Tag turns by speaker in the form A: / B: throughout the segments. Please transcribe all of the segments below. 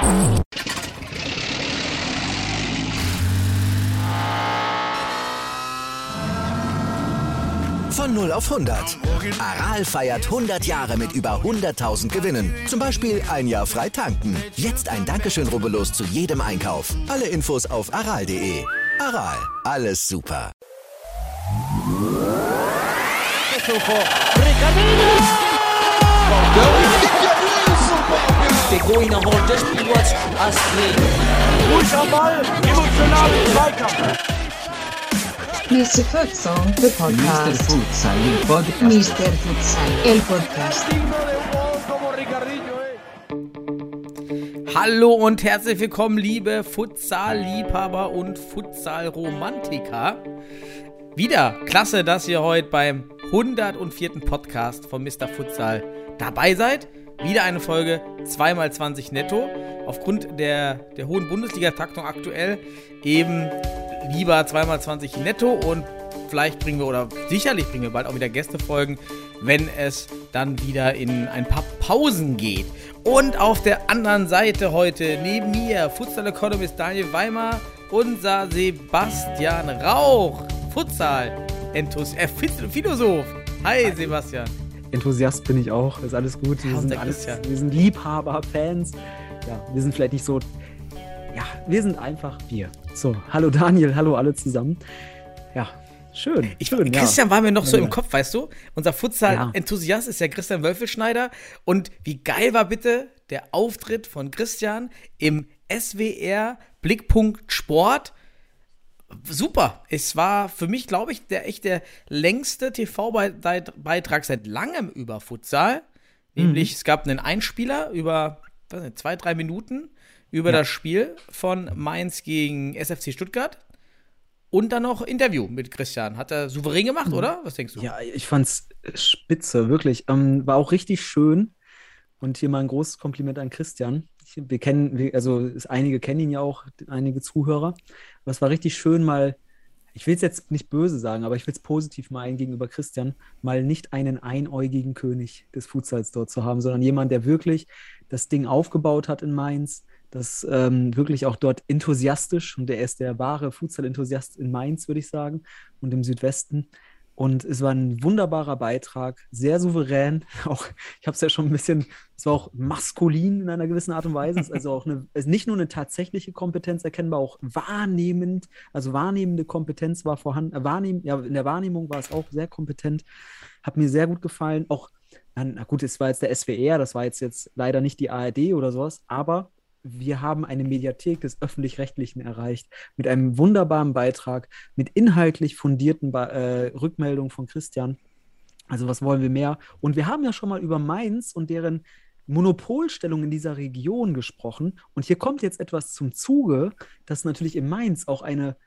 A: Von 0 auf 100. Aral feiert 100 Jahre mit über 100.000 Gewinnen. Zum Beispiel ein Jahr frei tanken. Jetzt ein Dankeschön, rubbellos zu jedem Einkauf. Alle Infos auf aral.de. Aral, alles super.
B: Begoina holt das Spiel als
C: Ruhig am Ball, emotional im Zweikampf.
D: Mr. Futsal, the podcast. Mr. Futsal, el podcast.
E: Hallo und herzlich willkommen, liebe Futsal-Liebhaber und Futsal-Romantiker. Wieder klasse, dass ihr heute beim 104. Podcast von Mr. Futsal dabei seid. Wieder eine Folge 2x20 netto. Aufgrund der hohen Bundesliga-Taktung aktuell eben lieber 2x20 netto und vielleicht sicherlich bringen wir bald auch wieder Gästefolgen, wenn es dann wieder in ein paar Pausen geht. Und auf der anderen Seite heute neben mir Futsal-Economist Daniel Weimer, unser Sebastian Rauch, Futsal-Philosoph. Hi Sebastian.
F: Enthusiast bin ich auch, ist alles gut. Wir sind Liebhaber, Fans. Ja, wir sind vielleicht nicht so. Ja, wir sind einfach wir. So, hallo Daniel, hallo alle zusammen. Ja, schön.
E: Christian war mir noch so im Kopf, weißt du? Unser Futsal-Enthusiast ist ja Christian Wölfelschneider. Und wie geil war bitte der Auftritt von Christian im SWR Blickpunkt Sport? Super. Es war für mich, glaube ich, der längste TV-Beitrag seit langem über Futsal. Nämlich, es gab einen Einspieler über 2-3 Minuten über das Spiel von Mainz gegen SFC Stuttgart. Und dann noch Interview mit Christian. Hat er souverän gemacht, oder? Was denkst du?
F: Ja, ich fand's spitze, wirklich. War auch richtig schön. Und hier mal ein großes Kompliment an Christian. Einige kennen ihn ja auch, einige Zuhörer. Aber es war richtig schön, mal, ich will es jetzt nicht böse sagen, aber ich will es positiv meinen gegenüber Christian, mal nicht einen einäugigen König des Futsals dort zu haben, sondern jemand, der wirklich das Ding aufgebaut hat in Mainz, das wirklich auch dort enthusiastisch, und der ist der wahre Futsal-Enthusiast in Mainz, würde ich sagen, und im Südwesten. Und es war ein wunderbarer Beitrag, sehr souverän. Auch, ich habe es ja schon ein bisschen, es war auch maskulin in einer gewissen Art und Weise. Es ist also auch nicht nur eine tatsächliche Kompetenz erkennbar, auch wahrnehmend, also wahrnehmende Kompetenz war vorhanden. In der Wahrnehmung war es auch sehr kompetent. Hat mir sehr gut gefallen. Auch, na gut, es war jetzt der SWR, das war jetzt leider nicht die ARD oder sowas, aber wir haben eine Mediathek des Öffentlich-Rechtlichen erreicht mit einem wunderbaren Beitrag, mit inhaltlich fundierten Rückmeldungen von Christian. Also was wollen wir mehr? Und wir haben ja schon mal über Mainz und deren Monopolstellung in dieser Region gesprochen. Und hier kommt jetzt etwas zum Zuge, dass natürlich in Mainz auch ein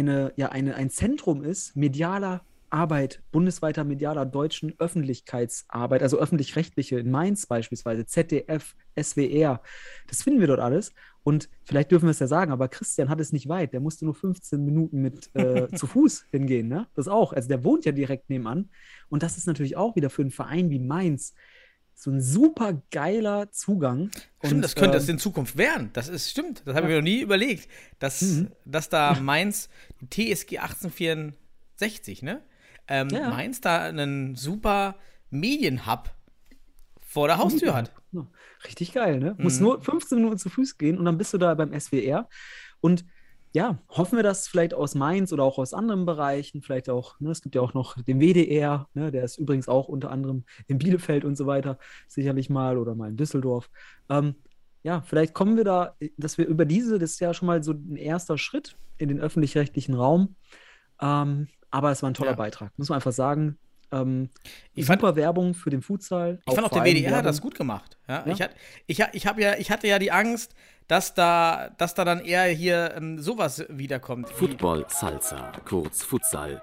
F: Zentrum ist, medialer Arbeit, bundesweiter medialer deutschen Öffentlichkeitsarbeit, also öffentlich-rechtliche in Mainz beispielsweise, ZDF, SWR, das finden wir dort alles. Und vielleicht dürfen wir es ja sagen, aber Christian hat es nicht weit, der musste nur 15 Minuten mit zu Fuß hingehen, ne? Das auch, also der wohnt ja direkt nebenan. Und das ist natürlich auch wieder für einen Verein wie Mainz so ein super geiler Zugang.
E: Stimmt,
F: und,
E: das könnte es in Zukunft werden. Stimmt, das habe ich mir noch nie überlegt, dass da Mainz, die TSG 1864, ne? Mainz da einen super Medienhub vor der Haustür hat.
F: Ja, richtig geil, ne? Muss nur 15 Minuten zu Fuß gehen und dann bist du da beim SWR. Und ja, hoffen wir, dass vielleicht aus Mainz oder auch aus anderen Bereichen, vielleicht auch, ne, es gibt ja auch noch den WDR, ne, der ist übrigens auch unter anderem in Bielefeld und so weiter, sicherlich mal, oder mal in Düsseldorf. Vielleicht kommen wir da, dass wir das ist ja schon mal so ein erster Schritt in den öffentlich-rechtlichen Raum. Aber es war ein toller Beitrag, muss man einfach sagen. Super Werbung für den Futsal.
E: Ich fand auch, der WDR hat das gut gemacht. Ja? Ja? Ich hatte ja die Angst, dass da dann eher hier sowas wiederkommt.
A: Football-Salsa, kurz Futsal.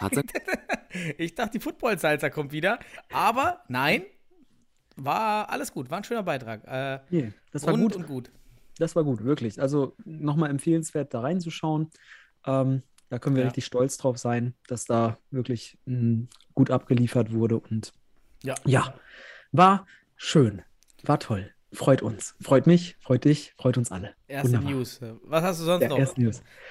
E: Ich dachte, die Football-Salsa kommt wieder. Aber nein, war alles gut. War ein schöner Beitrag.
F: Das war gut. Und gut. Das war gut, wirklich. Also nochmal empfehlenswert, da reinzuschauen. Da können wir richtig stolz drauf sein, dass da wirklich gut abgeliefert wurde. Und ja, war schön. War toll. freut uns. Freut mich, freut dich, freut uns alle.
E: Erste
F: Wunderbar.
E: News. Was hast du sonst noch?
F: Erste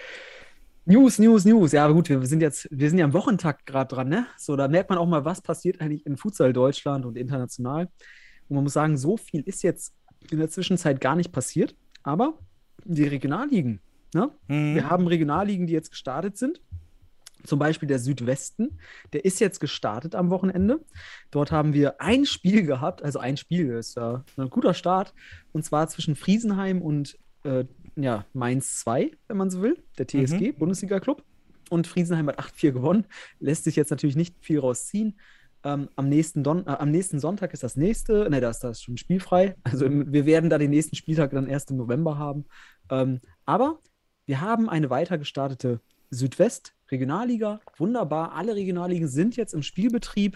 F: News. Ja, aber gut, wir sind ja am Wochentakt gerade dran, ne? So, da merkt man auch mal, was passiert eigentlich in Futsal Deutschland und international. Und man muss sagen, so viel ist jetzt in der Zwischenzeit gar nicht passiert. Aber die Regionalligen, ne? Wir haben Regionalligen, die jetzt gestartet sind. Zum Beispiel der Südwesten, der ist jetzt gestartet am Wochenende. Dort haben wir ein Spiel gehabt, also ein Spiel, ist ja ein guter Start, und zwar zwischen Friesenheim und Mainz 2, wenn man so will, der TSG, Bundesliga-Club. Und Friesenheim hat 8-4 gewonnen, lässt sich jetzt natürlich nicht viel rausziehen. Am nächsten Sonntag ist das nächste, da ist das schon spielfrei. Also wir werden da den nächsten Spieltag dann erst im November haben. Aber wir haben eine weiter gestartete Südwest-Regionalliga. Wunderbar, alle Regionalligen sind jetzt im Spielbetrieb.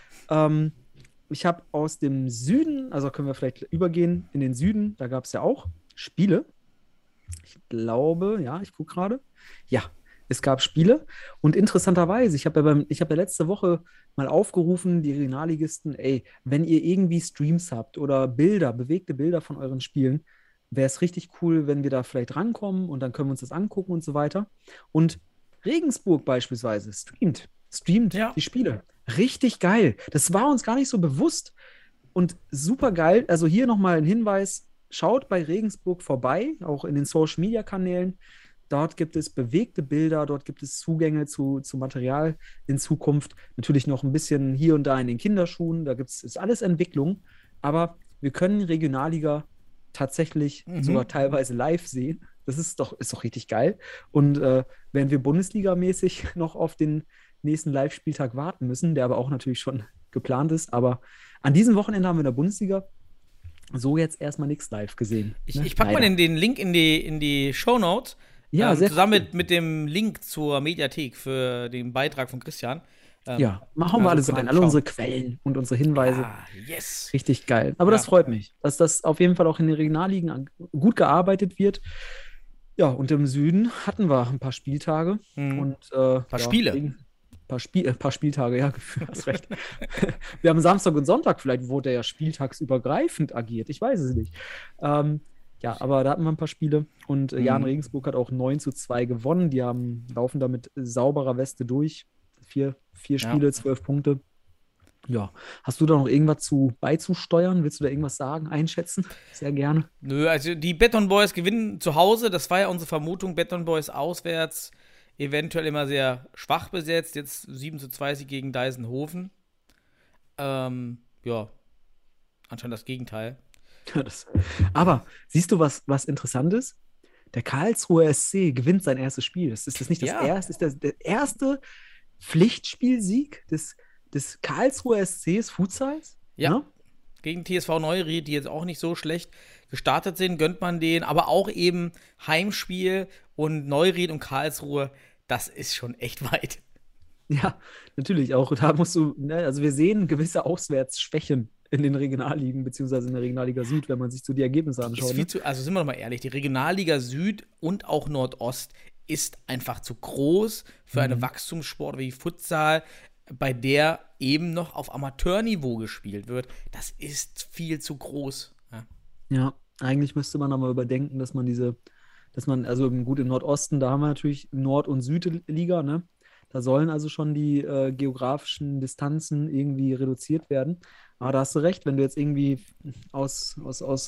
F: Ich habe aus dem Süden, also können wir vielleicht übergehen in den Süden, da gab es ja auch Spiele. Ich glaube, ja, ich gucke gerade. Ja, es gab Spiele. Und interessanterweise, ich habe ja letzte Woche mal aufgerufen, die Regionalligisten, wenn ihr irgendwie Streams habt oder bewegte Bilder von euren Spielen, wäre es richtig cool, wenn wir da vielleicht rankommen und dann können wir uns das angucken und so weiter. Und Regensburg beispielsweise streamt die Spiele. Richtig geil. Das war uns gar nicht so bewusst und super geil. Also hier nochmal ein Hinweis, schaut bei Regensburg vorbei, auch in den Social-Media-Kanälen. Dort gibt es bewegte Bilder, dort gibt es Zugänge zu Material in Zukunft. Natürlich noch ein bisschen hier und da in den Kinderschuhen, ist alles Entwicklung. Aber wir können Regionalliga tatsächlich sogar teilweise live sehen. Das ist doch richtig geil. Und während wir Bundesliga-mäßig noch auf den nächsten Live-Spieltag warten müssen, der aber auch natürlich schon geplant ist. Aber an diesem Wochenende haben wir in der Bundesliga so jetzt erstmal nichts live gesehen.
E: Ich packe mal den Link in die Shownotes.
F: Ja, sehr
E: zusammen mit dem Link zur Mediathek für den Beitrag von Christian.
F: Machen wir alles rein. Alle unsere Quellen und unsere Hinweise.
E: Yes.
F: Richtig geil. Aber das freut mich, dass das auf jeden Fall auch in den Regionalligen gut gearbeitet wird. Ja, und im Süden hatten wir ein paar Spieltage. Und,
E: ein paar Spiele.
F: Ein paar Spieltage, ja, hast recht. Wir haben Samstag und Sonntag, vielleicht wurde ja spieltagsübergreifend agiert. Ich weiß es nicht. Aber da hatten wir ein paar Spiele. Und Jan Regensburg hat auch 9-2 gewonnen. Die laufen da mit sauberer Weste durch. Vier Spiele, 12 Punkte. Ja. Hast du da noch irgendwas beizusteuern? Willst du da irgendwas sagen, einschätzen? Sehr gerne.
E: Nö, also die Beton Boys gewinnen zu Hause. Das war ja unsere Vermutung. Beton Boys auswärts eventuell immer sehr schwach besetzt. Jetzt 7-2 sie gegen Deisenhofen. Anscheinend das Gegenteil.
F: Aber siehst du, was interessant ist? Der Karlsruher SC gewinnt sein erstes Spiel. Ist das nicht das erste? Ist der erste Pflichtspielsieg des Karlsruher SCs Futsals?
E: Ja. Gegen TSV Neuried, die jetzt auch nicht so schlecht gestartet sind, gönnt man denen. Aber auch eben Heimspiel und Neuried und Karlsruhe, das ist schon echt weit. Ja,
F: natürlich auch. Da musst du, also wir sehen gewisse Auswärtsschwächen in den Regionalligen, beziehungsweise in der Regionalliga Süd, wenn man sich so die Ergebnisse anschaut.
E: Also sind wir doch mal ehrlich, die Regionalliga Süd und auch Nordost ist einfach zu groß für eine Wachstumssport wie Futsal, bei der eben noch auf Amateurniveau gespielt wird. Das ist viel zu groß.
F: Ja, eigentlich müsste man aber überdenken, also gut im Nordosten, da haben wir natürlich Nord- und Südliga, ne? Da sollen also schon die geografischen Distanzen irgendwie reduziert werden. Aber da hast du recht, wenn du jetzt irgendwie aus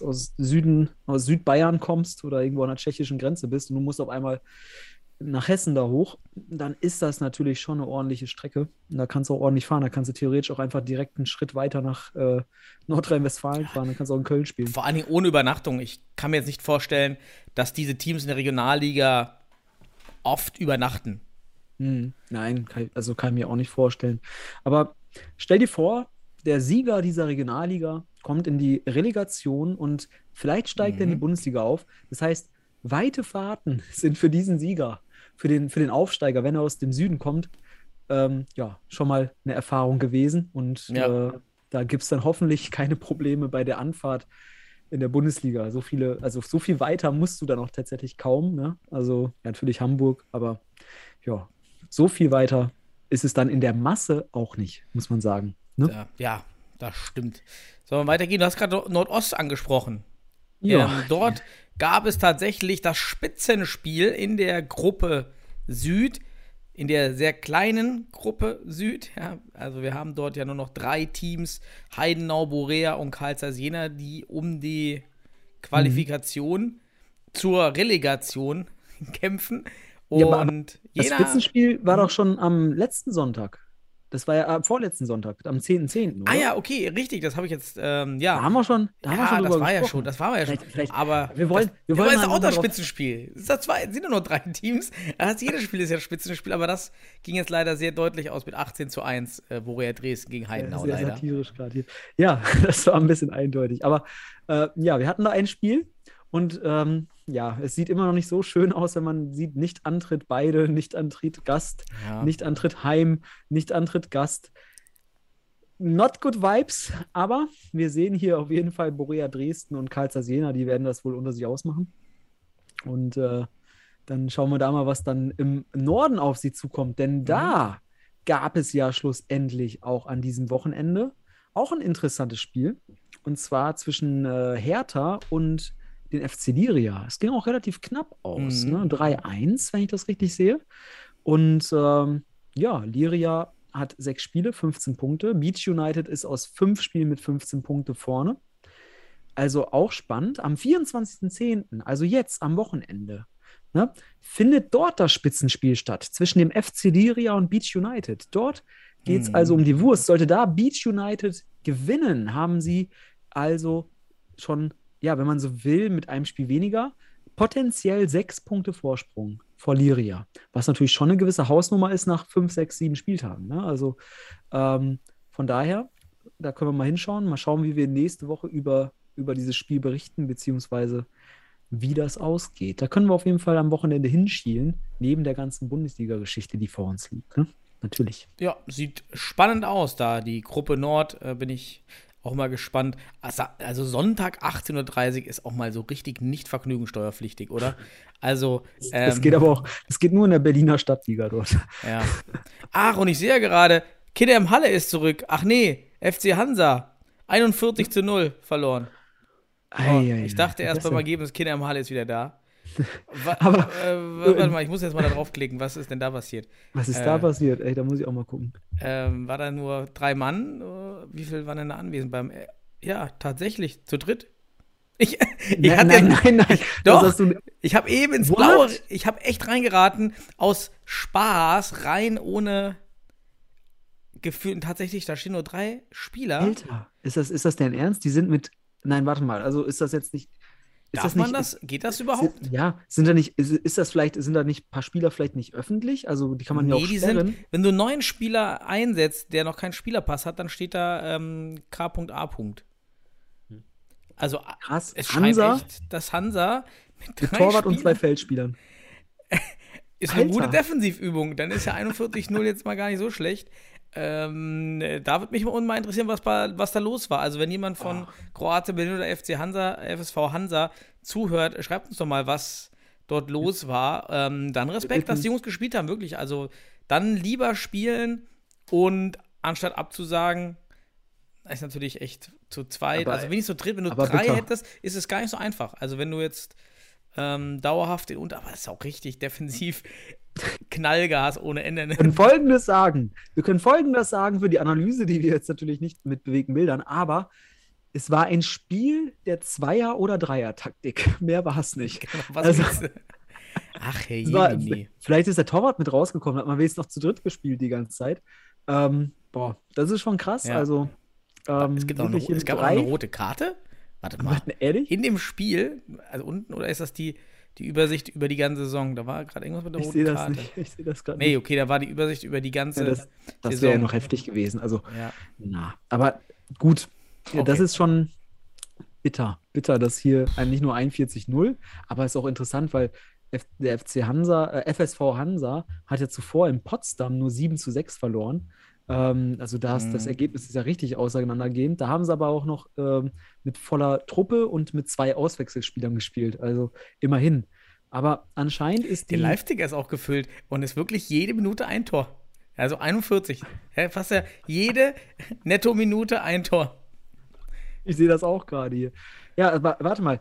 F: Südbayern kommst oder irgendwo an der tschechischen Grenze bist und du musst auf einmal nach Hessen da hoch, dann ist das natürlich schon eine ordentliche Strecke. Und da kannst du auch ordentlich fahren. Da kannst du theoretisch auch einfach direkt einen Schritt weiter nach Nordrhein-Westfalen fahren. Dann kannst du auch in Köln spielen.
E: Vor allen Dingen ohne Übernachtung. Ich kann mir jetzt nicht vorstellen, dass diese Teams in der Regionalliga oft übernachten.
F: Nein, kann ich mir auch nicht vorstellen. Aber stell dir vor, der Sieger dieser Regionalliga kommt in die Relegation und vielleicht steigt er in die Bundesliga auf. Das heißt, weite Fahrten sind für diesen Sieger, für den Aufsteiger, wenn er aus dem Süden kommt, schon mal eine Erfahrung gewesen. Und da gibt es dann hoffentlich keine Probleme bei der Anfahrt in der Bundesliga. So viel weiter musst du dann auch tatsächlich kaum. Ne? Also natürlich Hamburg, aber so viel weiter ist es dann in der Masse auch nicht, muss man sagen. Ne?
E: Ja, das stimmt. Sollen wir weitergehen? Du hast gerade Nordost angesprochen.
F: Ja.
E: Dort gab es tatsächlich das Spitzenspiel in der Gruppe Süd, in der sehr kleinen Gruppe Süd. Ja, also wir haben dort ja nur noch 3 Teams, Heidenau, Borea und Carl Zeiss Jena, die um die Qualifikation zur Relegation kämpfen. Und
F: das Spitzenspiel war doch schon am letzten Sonntag. Das war ja am vorletzten Sonntag, am 10.10.
E: Ah ja, okay, richtig, das habe ich jetzt,
F: Da haben wir schon drüber
E: das war
F: gesprochen.
E: ja schon,
F: Vielleicht,
E: aber
F: wir wollen
E: das
F: mal
E: ist auch das
F: drauf-
E: Spitzenspiel. Es sind nur noch 3 Teams, jedes Spiel ist ja ein Spitzenspiel, aber das ging jetzt leider sehr deutlich aus mit 18:1, Borea Dresden gegen Heidenau
F: Sehr
E: leider.
F: satirisch gerade hier. Ja, das war ein bisschen eindeutig. Aber ja, wir hatten da ein Spiel und ja, es sieht immer noch nicht so schön aus, wenn man sieht, nicht Antritt beide, nicht Antritt Gast,
E: Ja.
F: nicht Antritt Heim, nicht Antritt Gast. Not good vibes, aber wir sehen hier auf jeden Fall Borea Dresden und Carl Zeiss Jena, die werden das wohl unter sich ausmachen. Und dann schauen wir da mal, was dann im Norden auf sie zukommt. Denn da gab es ja schlussendlich auch an diesem Wochenende auch ein interessantes Spiel. Und zwar zwischen Hertha und den FC Liria. Es ging auch relativ knapp aus. Ne? 3-1, wenn ich das richtig sehe. Und ja, Liria hat 6 Spiele, 15 Punkte. Beach United ist aus 5 Spielen mit 15 Punkte vorne. Also auch spannend. Am 24.10., also jetzt am Wochenende, ne, findet dort das Spitzenspiel statt zwischen dem FC Liria und Beach United. Dort geht es also um die Wurst. Sollte da Beach United gewinnen, haben sie also schon, ja, wenn man so will, mit einem Spiel weniger, potenziell 6 Punkte Vorsprung vor Liria. Was natürlich schon eine gewisse Hausnummer ist nach 5, 6, 7 Spieltagen. Ne? Also von daher, da können wir mal hinschauen. Mal schauen, wie wir nächste Woche über dieses Spiel berichten, beziehungsweise wie das ausgeht. Da können wir auf jeden Fall am Wochenende hinschielen, neben der ganzen Bundesliga-Geschichte, die vor uns liegt. Ne? Natürlich.
E: Ja, sieht spannend aus da. Die Gruppe Nord bin ich auch mal gespannt. Also Sonntag 18:30 Uhr ist auch mal so richtig nicht vergnügungssteuerpflichtig, oder? Also
F: Das geht aber auch, das geht nur in der Berliner Stadtliga dort.
E: Ja. Ach, und ich sehe ja gerade, Kidem Halle ist zurück. Ach nee, FC Hansa 41:0 verloren. Ich dachte erst beim Ergebnis, Kidem Halle ist wieder da. Warte mal, ich muss jetzt mal da draufklicken. Was ist denn da passiert?
F: Was ist da passiert? Ey, da muss ich auch mal gucken.
E: War da nur 3 Mann? Wie viel waren denn da anwesend? Ja, tatsächlich, zu dritt.
F: Nein.
E: Doch, ich habe eben ins Blaue, ich habe echt reingeraten, aus Spaß, rein ohne Gefühl. Und tatsächlich, da stehen nur 3 Spieler.
F: Alter, ist das dein Ernst? Die sind mit, nein, warte mal, also ist das jetzt nicht,
E: Geht das überhaupt?
F: Sind da nicht ein paar Spieler vielleicht nicht öffentlich? Also die kann man ja auch sperren.
E: Wenn du einen neuen Spieler einsetzt, der noch keinen Spielerpass hat, dann steht da K.A. Also
F: krass.
E: Es scheint echt, dass Hansa mit 3
F: Torwart
E: Spielern
F: und 2 Feldspielern.
E: ist eine gute Defensifübung. Dann ist ja 41:0 jetzt mal gar nicht so schlecht. Da würde mich mal interessieren, was da los war. Also wenn jemand von Kroate Berlin oder FSV Hansa zuhört, schreibt uns doch mal, was dort los war. Dann Respekt, dass die Jungs gespielt haben, wirklich. Also dann lieber spielen und anstatt abzusagen, ist natürlich echt zu zweit. Also wenn ich so dritt, wenn du 3 hättest, ist es gar nicht so einfach. Also wenn du jetzt dauerhaft aber das ist auch richtig defensiv Knallgas ohne Ende.
F: Wir können Folgendes sagen für die Analyse, die wir jetzt natürlich nicht mit bewegten Bildern, aber es war ein Spiel der Zweier- oder Dreier-Taktik. Mehr war es nicht.
E: Ach, hey,
F: vielleicht ist der Torwart mit rausgekommen, hat man wenigstens noch zu dritt gespielt die ganze Zeit. Das ist schon krass.
E: Ja.
F: Also,
E: es gab auch eine rote Karte. Warte mal.
F: Ehrlich?
E: In dem Spiel, also unten, oder ist das die Übersicht über die ganze Saison? Da war gerade irgendwas mit der roten Karte.
F: Ich sehe das gerade nicht.
E: Nee, okay, da war die Übersicht über die ganze
F: Saison. Das wäre ja noch heftig gewesen. Also, aber gut. Okay. Das ist schon bitter, dass hier nicht nur 41:0, aber es ist auch interessant, weil der FSV Hansa hat ja zuvor in Potsdam nur 7:6 verloren. Also das Ergebnis ist ja richtig auseinandergehend. Da haben sie aber auch noch mit voller Truppe und mit 2 Auswechselspielern gespielt. Also immerhin. Aber anscheinend ist
E: der Live-Ticker ist auch gefüllt und ist wirklich jede Minute ein Tor. Also 41. Fast ja jede Netto-Minute ein Tor.
F: Ich sehe das auch gerade hier. Ja, warte mal.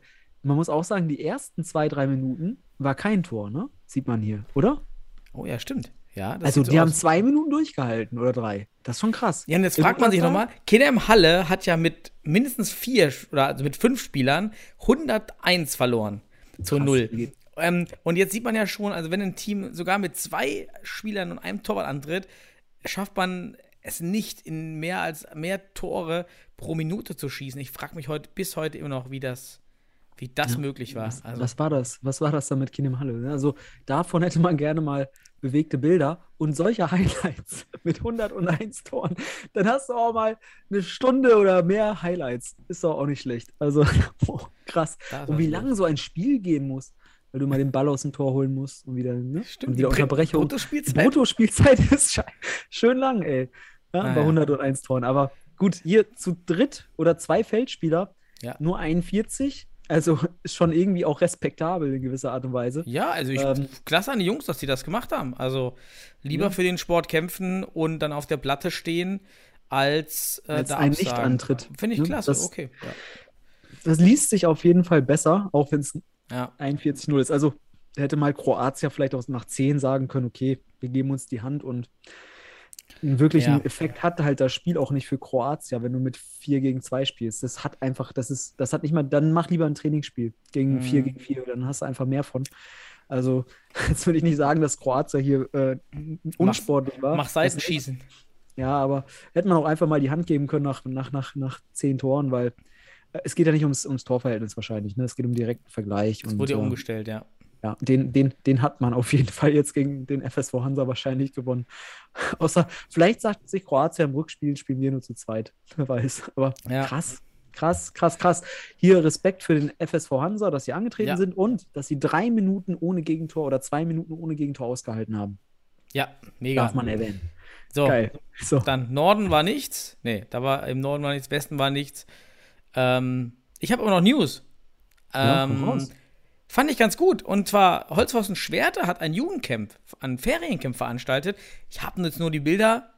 F: man muss auch sagen, die ersten 2-3 Minuten war kein Tor, ne? Sieht man hier, oder?
E: Oh ja, stimmt. Ja, das
F: Also
E: sieht so
F: die haben
E: aus.
F: 2 Minuten durchgehalten oder 3. Das ist schon krass.
E: Ja, und jetzt fragt man sich nochmal, Kidem Halle hat ja mit mindestens 4 oder also mit 5 Spielern 101 verloren zu 0. Und jetzt sieht man ja schon, also wenn ein Team sogar mit 2 Spielern und einem Torwart antritt, schafft man es nicht, in mehr Tore pro Minute zu schießen. Ich frage mich bis heute immer noch, wie das möglich war.
F: Was war das? Was war das da mit Kidem Halle? Also davon hätte man gerne mal bewegte Bilder und solche Highlights mit 101 Toren. Dann hast du auch mal eine Stunde oder mehr Highlights. Ist doch auch nicht schlecht. Also krass. Und wie lange so ein Spiel gehen muss, weil du mal den Ball aus dem Tor holen musst und wieder, ne?
E: Stimmt,
F: und wieder Unterbrechung.
E: Bruttospielzeit.
F: Bruttospielzeit ist schön lang, ey. Ja, bei 101 Toren. Aber gut, hier zu dritt oder 2 Feldspieler, nur 41. Also ist schon irgendwie auch respektabel in gewisser Art und Weise.
E: Ja, also klasse an die Jungs, dass die das gemacht haben. Also lieber für den Sport kämpfen und dann auf der Platte stehen, als da
F: ein Nicht-Antritt.
E: Finde ich klasse, okay. Ja.
F: Das liest sich auf jeden Fall besser, auch wenn es 41-0 ist. Also hätte mal Kroatien vielleicht auch nach 10 sagen können, okay, wir geben uns die Hand und einen wirklichen Effekt hat halt das Spiel auch nicht für Kroatien, wenn du mit 4-2 spielst. Das hat einfach, das hat nicht mal, dann mach lieber ein Trainingsspiel gegen 4-4, dann hast du einfach mehr von. Also, jetzt würde ich nicht sagen, dass Kroatien hier unsportlich war.
E: Mach Seitenschießen.
F: Ja, aber hätte man auch einfach mal die Hand geben können nach 10 Toren, weil es geht ja nicht ums Torverhältnis wahrscheinlich, ne? Es geht um direkten Vergleich.
E: Es wurde ja umgestellt, ja.
F: Ja, den hat man auf jeden Fall jetzt gegen den FSV Hansa wahrscheinlich gewonnen. Außer, vielleicht sagt sich Kroatien im Rückspiel, spielen wir nur zu zweit. Wer weiß. Aber krass. Hier Respekt für den FSV Hansa, dass sie angetreten sind und dass sie 3 Minuten ohne Gegentor oder 2 Minuten ohne Gegentor ausgehalten haben.
E: Ja, mega.
F: Darf man erwähnen.
E: So,
F: geil. So.
E: Dann Norden war nichts. Nee, im Norden war nichts, Westen war nichts. Ich habe aber noch News.
F: Komm raus.
E: Fand ich ganz gut. Und zwar, Holzhausen Schwerte hat ein Jugendcamp, ein Feriencamp veranstaltet. Ich habe jetzt nur die Bilder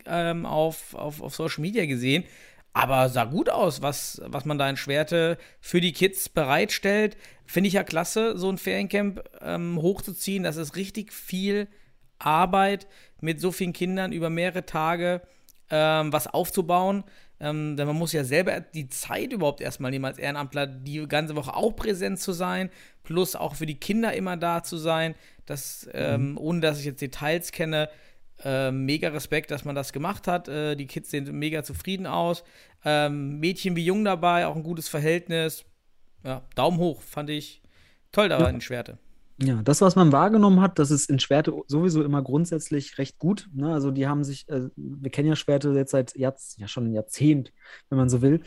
E: auf Social Media gesehen. Aber sah gut aus, was man da in Schwerte für die Kids bereitstellt. Finde ich ja klasse, so ein Feriencamp hochzuziehen. Das ist richtig viel Arbeit, mit so vielen Kindern über mehrere Tage was aufzubauen. Denn man muss ja selber die Zeit überhaupt erstmal nehmen, als Ehrenamtler die ganze Woche auch präsent zu sein, plus auch für die Kinder immer da zu sein. Das, ohne dass ich jetzt Details kenne, mega Respekt, dass man das gemacht hat. Die Kids sehen mega zufrieden aus. Mädchen wie Jung dabei, auch ein gutes Verhältnis. Ja, Daumen hoch, fand ich toll da in Schwerte.
F: Ja, das, was man wahrgenommen hat, das ist in Schwerte sowieso immer grundsätzlich recht gut. Ne? Also die haben sich, wir kennen ja Schwerte jetzt seit schon ein Jahrzehnt, wenn man so will,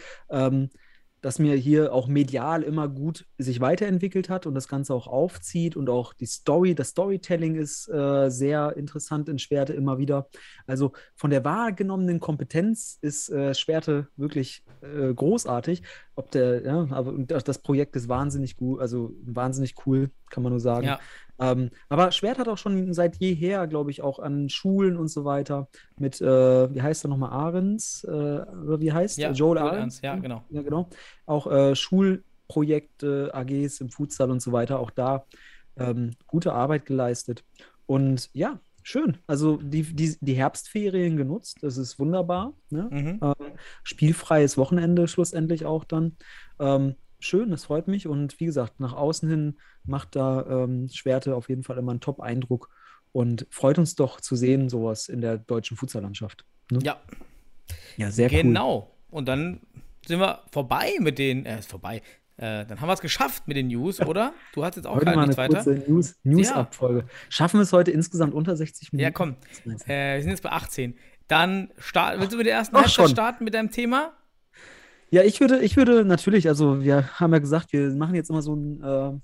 F: dass mir hier auch medial immer gut sich weiterentwickelt hat und das Ganze auch aufzieht und auch das Storytelling ist sehr interessant in Schwerte immer wieder. Also von der wahrgenommenen Kompetenz ist Schwerte wirklich großartig. Aber das Projekt ist wahnsinnig gut, also wahnsinnig cool, kann man nur sagen. Ja. Aber Schwert hat auch schon seit jeher, glaube ich, auch an Schulen und so weiter mit, wie heißt er nochmal, Ahrens? Oder wie heißt
E: ja,
F: Joel Ahrens?
E: Ja, genau.
F: Ja, genau. Auch Schulprojekte, AGs im Futsal und so weiter, auch da gute Arbeit geleistet. Und ja, schön. Also die Herbstferien genutzt, das ist wunderbar. Ne? Spielfreies Wochenende schlussendlich auch dann. Schön, das freut mich. Und wie gesagt, nach außen hin macht da Schwerte auf jeden Fall immer einen Top-Eindruck und freut uns doch zu sehen, sowas in der deutschen Futsallandschaft. Ne?
E: Ja.
F: Ja, sehr cool.
E: Genau. Und dann sind wir vorbei mit den, dann haben wir es geschafft mit den News, oder? Du hast jetzt auch
F: heute
E: gerade nichts weiter.
F: Kurze News-Abfolge. Schaffen wir es heute insgesamt unter 60 Minuten?
E: Ja, komm. Wir sind jetzt bei 18. Dann willst du mit der ersten Halbzeit starten mit deinem Thema?
F: Ja, ich würde natürlich, also wir haben ja gesagt, wir machen jetzt immer so eine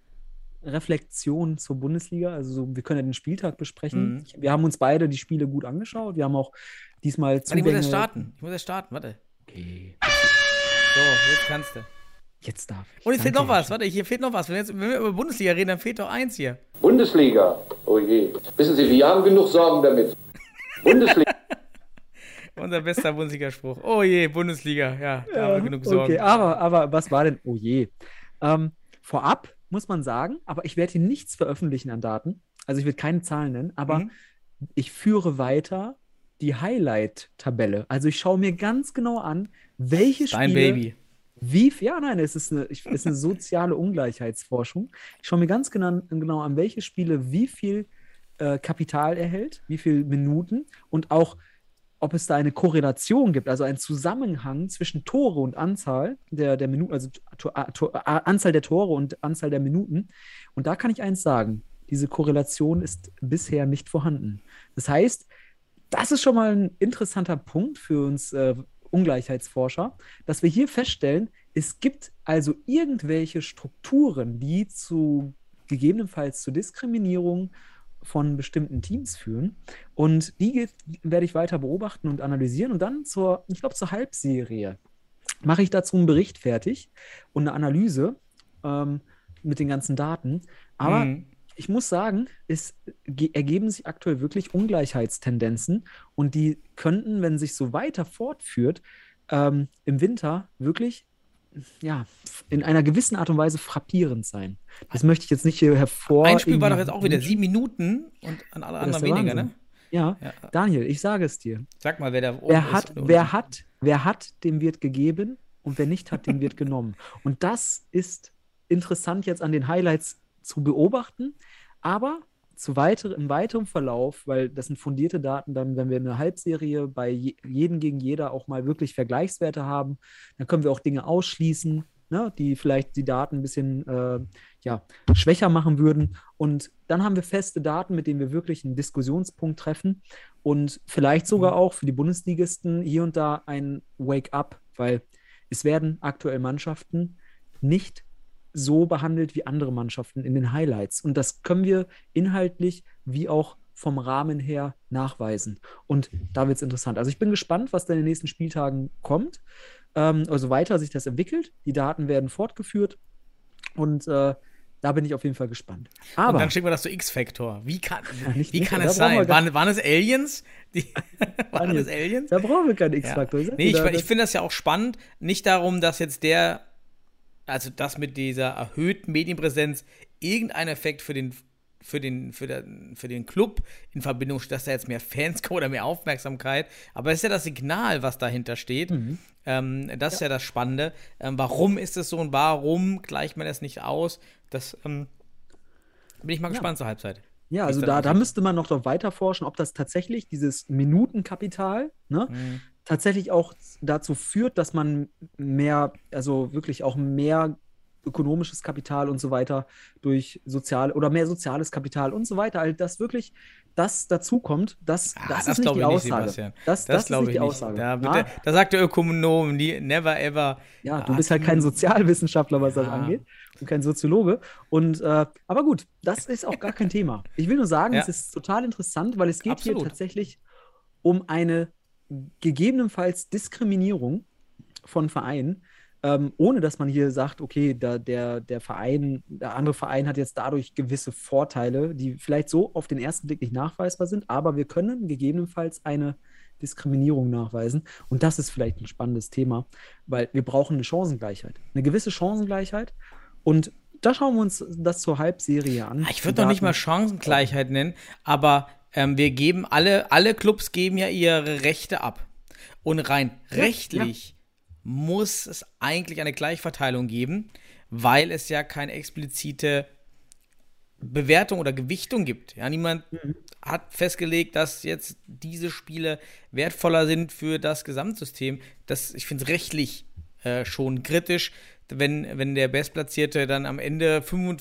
F: Reflexion zur Bundesliga, also wir können ja den Spieltag besprechen. Wir haben uns beide die Spiele gut angeschaut, wir haben auch diesmal
E: Zugänge... Ich muss erst starten, warte.
F: Okay.
E: So, jetzt kannst du.
F: Jetzt darf ich.
E: Und es fehlt noch was, hier fehlt noch was. Wenn wir über Bundesliga reden, dann fehlt doch eins hier.
G: Bundesliga, oh je. Wissen Sie, wir haben genug Sorgen damit. Bundesliga.
E: Unser bester Bundesliga-Spruch. Oh je, Bundesliga. Ja, da haben wir genug Sorgen.
F: Okay, aber was war denn? Oh je. vorab, muss man sagen, aber ich werde hier nichts veröffentlichen an Daten. Also ich werde keine Zahlen nennen, aber ich führe weiter die Highlight-Tabelle. Also ich schaue mir ganz genau an, welche Spiele...
E: Dein Baby.
F: Es ist eine soziale Ungleichheitsforschung. Ich schaue mir ganz genau an, welche Spiele wie viel Kapital erhält, wie viele Minuten und auch, ob es da eine Korrelation gibt, also einen Zusammenhang zwischen Tore und Anzahl der Minuten, also Anzahl der Tore und Anzahl der Minuten. Und da kann ich eins sagen, diese Korrelation ist bisher nicht vorhanden. Das heißt, das ist schon mal ein interessanter Punkt für uns Ungleichheitsforscher, dass wir hier feststellen, es gibt also irgendwelche Strukturen, die gegebenenfalls zur Diskriminierung von bestimmten Teams führen. Und die werde ich weiter beobachten und analysieren. Und dann zur Halbserie mache ich dazu einen Bericht fertig und eine Analyse mit den ganzen Daten. Aber ich muss sagen, es ergeben sich aktuell wirklich Ungleichheitstendenzen und die könnten, wenn sich so weiter fortführt, im Winter wirklich in einer gewissen Art und Weise frappierend sein. Das möchte ich jetzt nicht hier
E: Ein Spiel war doch jetzt auch wieder 7 Minuten und an alle anderen weniger, ne?
F: Ja, Daniel, ich sage es dir.
E: Sag mal, wer da oben ist.
F: Wer hat, dem wird gegeben und wer nicht hat, dem wird genommen. Und das ist interessant jetzt an den Highlights zu beobachten, aber im weiteren Verlauf, weil das sind fundierte Daten, dann, wenn wir eine Halbserie bei jedem gegen jeder auch mal wirklich Vergleichswerte haben, dann können wir auch Dinge ausschließen, ne, die vielleicht die Daten ein bisschen schwächer machen würden. Und dann haben wir feste Daten, mit denen wir wirklich einen Diskussionspunkt treffen und vielleicht sogar auch für die Bundesligisten hier und da ein Wake-up, weil es werden aktuell Mannschaften nicht so behandelt wie andere Mannschaften in den Highlights. Und das können wir inhaltlich wie auch vom Rahmen her nachweisen. Und da wird es interessant. Also ich bin gespannt, was da in den nächsten Spieltagen kommt. Also weiter sich das entwickelt. Die Daten werden fortgeführt. Und da bin ich auf jeden Fall gespannt. Aber
E: und dann schicken wir das zu X-Factor. Wie kann es sein? Waren es Aliens? Waren es Aliens?
F: Da brauchen wir keinen X-Factor.
E: Ja. Nee, ich finde das ja auch spannend. Nicht darum, dass jetzt dass mit dieser erhöhten Medienpräsenz irgendein Effekt für den Club in Verbindung steht, dass da jetzt mehr Fans kommen oder mehr Aufmerksamkeit. Aber es ist ja das Signal, was dahinter steht. Das ist ja das Spannende. Warum ist es so und warum gleicht man das nicht aus? Das bin ich mal gespannt zur Halbzeit.
F: Ja, also da müsste man noch weiter forschen, ob das tatsächlich dieses Minutenkapital, ne, tatsächlich auch dazu führt, dass man mehr ökonomisches Kapital und so weiter durch mehr soziales Kapital und so weiter, also dass wirklich das dazu kommt, das ist nicht die Aussage. Das ist nicht die Aussage.
E: Da sagt der Ökonom, never ever.
F: Ja, du bist halt kein Sozialwissenschaftler, was das angeht, und kein Soziologe. Und aber gut, das ist auch gar kein Thema. Ich will nur sagen, es ist total interessant, weil es geht hier tatsächlich um eine gegebenenfalls Diskriminierung von Vereinen, ohne dass man hier sagt, okay, der andere Verein hat jetzt dadurch gewisse Vorteile, die vielleicht so auf den ersten Blick nicht nachweisbar sind, aber wir können gegebenenfalls eine Diskriminierung nachweisen. Und das ist vielleicht ein spannendes Thema, weil wir brauchen eine Chancengleichheit. Eine gewisse Chancengleichheit. Und da schauen wir uns das zur Halbserie an.
E: Ich würde doch nicht mal Chancengleichheit nennen, aber wir geben alle Clubs geben ja ihre Rechte ab. Und rein rechtlich muss es eigentlich eine Gleichverteilung geben, weil es ja keine explizite Bewertung oder Gewichtung gibt. Ja, niemand hat festgelegt, dass jetzt diese Spiele wertvoller sind für das Gesamtsystem. Ich finde es rechtlich schon kritisch, wenn der Bestplatzierte dann am Ende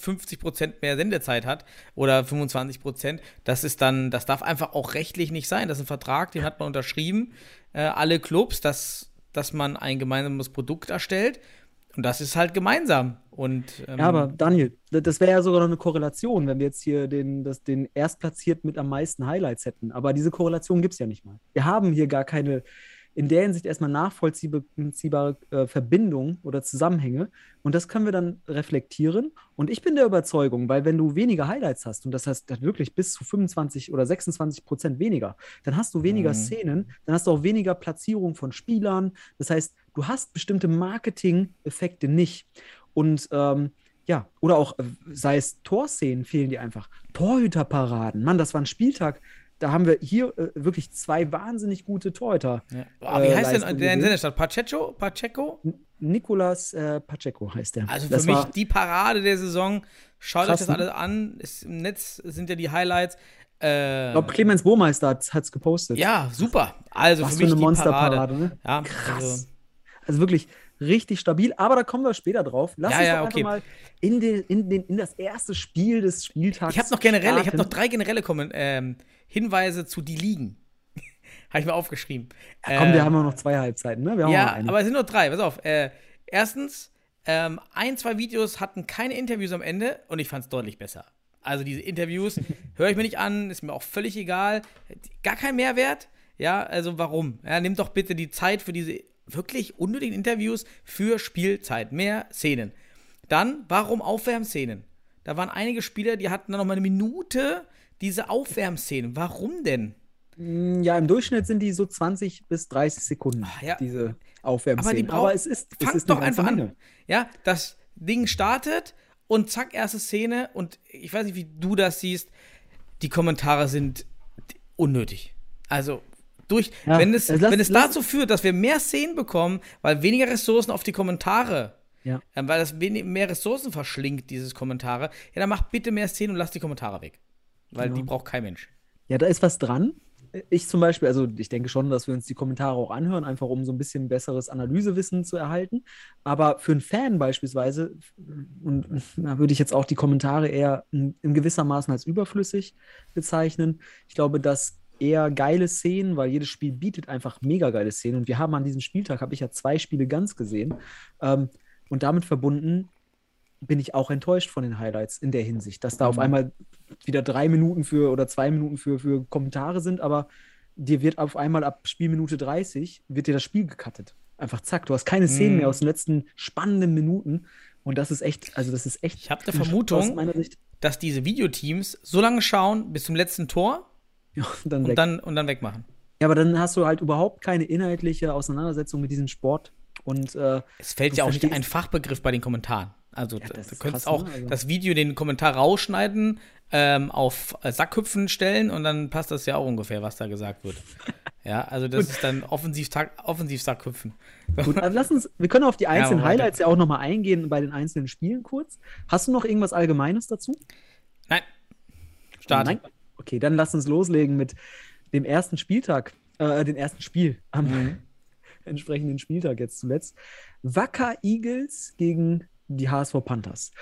E: 55% mehr Sendezeit hat oder 25%, das darf einfach auch rechtlich nicht sein. Das ist ein Vertrag, den hat man unterschrieben, alle Clubs, dass man ein gemeinsames Produkt erstellt und das ist halt gemeinsam. Und,
F: ja, aber Daniel, das wäre ja sogar noch eine Korrelation, wenn wir jetzt hier den Erstplatzierten mit am meisten Highlights hätten, aber diese Korrelation gibt es ja nicht mal. Wir haben hier gar keine in der Hinsicht erstmal nachvollziehbare Verbindungen oder Zusammenhänge. Und das können wir dann reflektieren. Und ich bin der Überzeugung, weil wenn du weniger Highlights hast, und das heißt wirklich bis zu 25 oder 26% weniger, dann hast du weniger Szenen, dann hast du auch weniger Platzierung von Spielern. Das heißt, du hast bestimmte Marketing-Effekte nicht. Und Ja, oder auch, sei es Torszenen, fehlen dir einfach. Torhüterparaden. Mann, das war ein Spieltag. Da haben wir hier wirklich 2 wahnsinnig gute Torhüter.
E: Ja. Wie heißt denn der in Sennestadt? Pacheco?
F: Nicolas Pacheco heißt der.
E: Also für mich die Parade der Saison. Schaut euch das alles an. Im Netz sind ja die Highlights.
F: Ich glaube, Clemens Burmeister hat es gepostet.
E: Ja, super. Also
F: Was
E: für mich
F: eine
E: die
F: Monsterparade, ne?
E: Ja,
F: krass. Also wirklich richtig stabil, aber da kommen wir später drauf. Lass uns doch einfach mal in das erste Spiel des Spieltags.
E: Ich habe noch 3 generelle Hinweise zu die Ligen. Habe ich mir aufgeschrieben.
F: Ja, komm, wir haben auch noch 2 Halbzeiten, ne?
E: Aber es sind nur 3, pass auf. Erstens, 1-2 Videos hatten keine Interviews am Ende und ich fand es deutlich besser. Also diese Interviews höre ich mir nicht an, ist mir auch völlig egal. Gar kein Mehrwert. Ja, also warum? Ja, nehmt doch bitte die Zeit für diese wirklich unnötigen Interviews für Spielzeit. Mehr Szenen. Dann, warum Aufwärmszenen? Da waren einige Spieler, die hatten dann noch mal eine Minute diese Aufwärmszenen. Warum denn?
F: Ja, im Durchschnitt sind die so 20 bis 30 Sekunden, diese Aufwärmszenen. Aber es ist
E: doch einfach an. Ja, das Ding startet und zack, erste Szene. Und ich weiß nicht, wie du das siehst. Die Kommentare sind unnötig. Also, wenn es dazu führt, dass wir mehr Szenen bekommen, weil weniger Ressourcen auf die Kommentare, weil das mehr Ressourcen verschlingt, dieses Kommentare, ja, dann macht bitte mehr Szenen und lasst die Kommentare weg. Weil die braucht kein Mensch.
F: Ja, da ist was dran. Ich zum Beispiel, also ich denke schon, dass wir uns die Kommentare auch anhören, einfach um so ein bisschen besseres Analysewissen zu erhalten. Aber für einen Fan beispielsweise, und da würde ich jetzt auch die Kommentare eher in gewissermaßen als überflüssig bezeichnen. Ich glaube, dass eher geile Szenen, weil jedes Spiel bietet einfach mega geile Szenen. Und wir haben an diesem Spieltag, habe ich ja 2 Spiele ganz gesehen. Und damit verbunden bin ich auch enttäuscht von den Highlights in der Hinsicht, dass da auf einmal wieder 3 Minuten oder 2 Minuten für Kommentare sind, aber dir wird auf einmal ab Spielminute 30 wird dir das Spiel gecuttet. Einfach zack, du hast keine Szenen mehr aus den letzten spannenden Minuten und das ist echt,
E: Ich habe eine Vermutung, dass diese Videoteams so lange schauen bis zum letzten Tor und dann wegmachen.
F: Ja, aber dann hast du halt überhaupt keine inhaltliche Auseinandersetzung mit diesem Sport. Und,
E: es fällt ja auch nicht ein Fachbegriff bei den Kommentaren. Also du könntest auch das Video, den Kommentar rausschneiden, auf Sackhüpfen stellen und dann passt das ja auch ungefähr, was da gesagt wird. Ja, also das ist dann offensiv Sackhüpfen.
F: Gut, also wir können auf die einzelnen Highlights ja auch nochmal eingehen bei den einzelnen Spielen kurz. Hast du noch irgendwas Allgemeines dazu?
E: Nein. Starte.
F: Nein? Okay, dann lass uns loslegen mit dem ersten Spieltag, dem ersten Spiel am entsprechenden Spieltag jetzt zuletzt. Wacker Eagles gegen die HSV Panthers.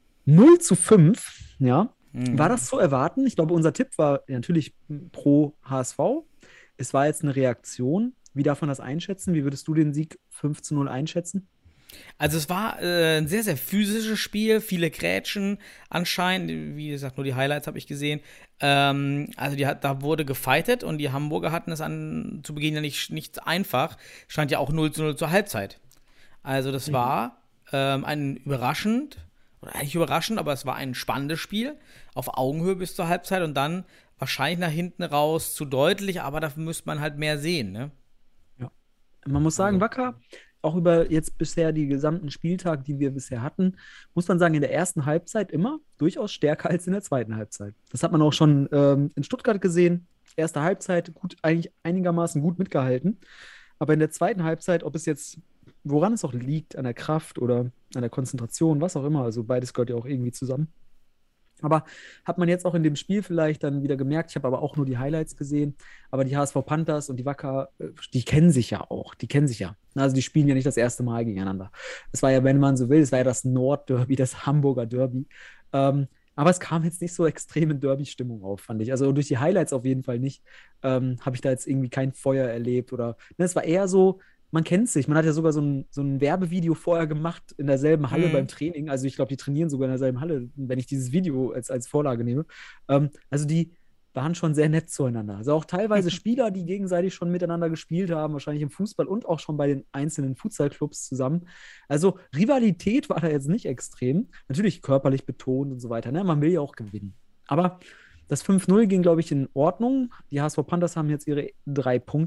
F: 0:5, ja. War das zu erwarten? Ich glaube, unser Tipp war natürlich pro HSV. Es war jetzt eine Reaktion. Wie darf man das einschätzen? Wie würdest du den Sieg 5:0 einschätzen?
E: Also es war ein sehr, sehr physisches Spiel, viele Grätschen anscheinend, wie gesagt, nur die Highlights habe ich gesehen. Also da wurde gefightet und die Hamburger hatten es zu Beginn ja nicht einfach. Stand ja auch 0:0 zur Halbzeit. Also das war eigentlich überraschend, aber es war ein spannendes Spiel, auf Augenhöhe bis zur Halbzeit und dann wahrscheinlich nach hinten raus zu deutlich, aber dafür müsste man halt mehr sehen, ne?
F: Ja, man muss sagen, Wacker, auch über jetzt bisher die gesamten Spieltage, die wir bisher hatten, muss man sagen, in der ersten Halbzeit immer durchaus stärker als in der zweiten Halbzeit. Das hat man auch schon in Stuttgart gesehen. Erste Halbzeit eigentlich einigermaßen gut mitgehalten. Aber in der zweiten Halbzeit, ob es jetzt, woran es auch liegt, an der Kraft oder an der Konzentration, was auch immer, also beides gehört ja auch irgendwie zusammen. Aber hat man jetzt auch in dem Spiel vielleicht dann wieder gemerkt, ich habe aber auch nur die Highlights gesehen, aber die HSV Panthers und die Wacker, die kennen sich ja auch, Also die spielen ja nicht das erste Mal gegeneinander. Es war ja, wenn man so will, es war ja das Nordderby, das Hamburger Derby. Aber es kam jetzt nicht so extrem in Derby-Stimmung auf, fand ich. Also durch die Highlights auf jeden Fall nicht. Habe ich da jetzt irgendwie kein Feuer erlebt oder, ne, es war eher so, man kennt sich. Man hat ja sogar so ein Werbevideo vorher gemacht in derselben Halle beim Training. Also ich glaube, die trainieren sogar in derselben Halle, wenn ich dieses Video als Vorlage nehme. Also die waren schon sehr nett zueinander. Also auch teilweise Spieler, die gegenseitig schon miteinander gespielt haben, wahrscheinlich im Fußball und auch schon bei den einzelnen Futsal-Clubs zusammen. Also Rivalität war da jetzt nicht extrem. Natürlich körperlich betont und so weiter. Ne? Man will ja auch gewinnen. Aber das 5:0 ging, glaube ich, in Ordnung. Die HSV Panthers haben jetzt ihre 3 Punkte.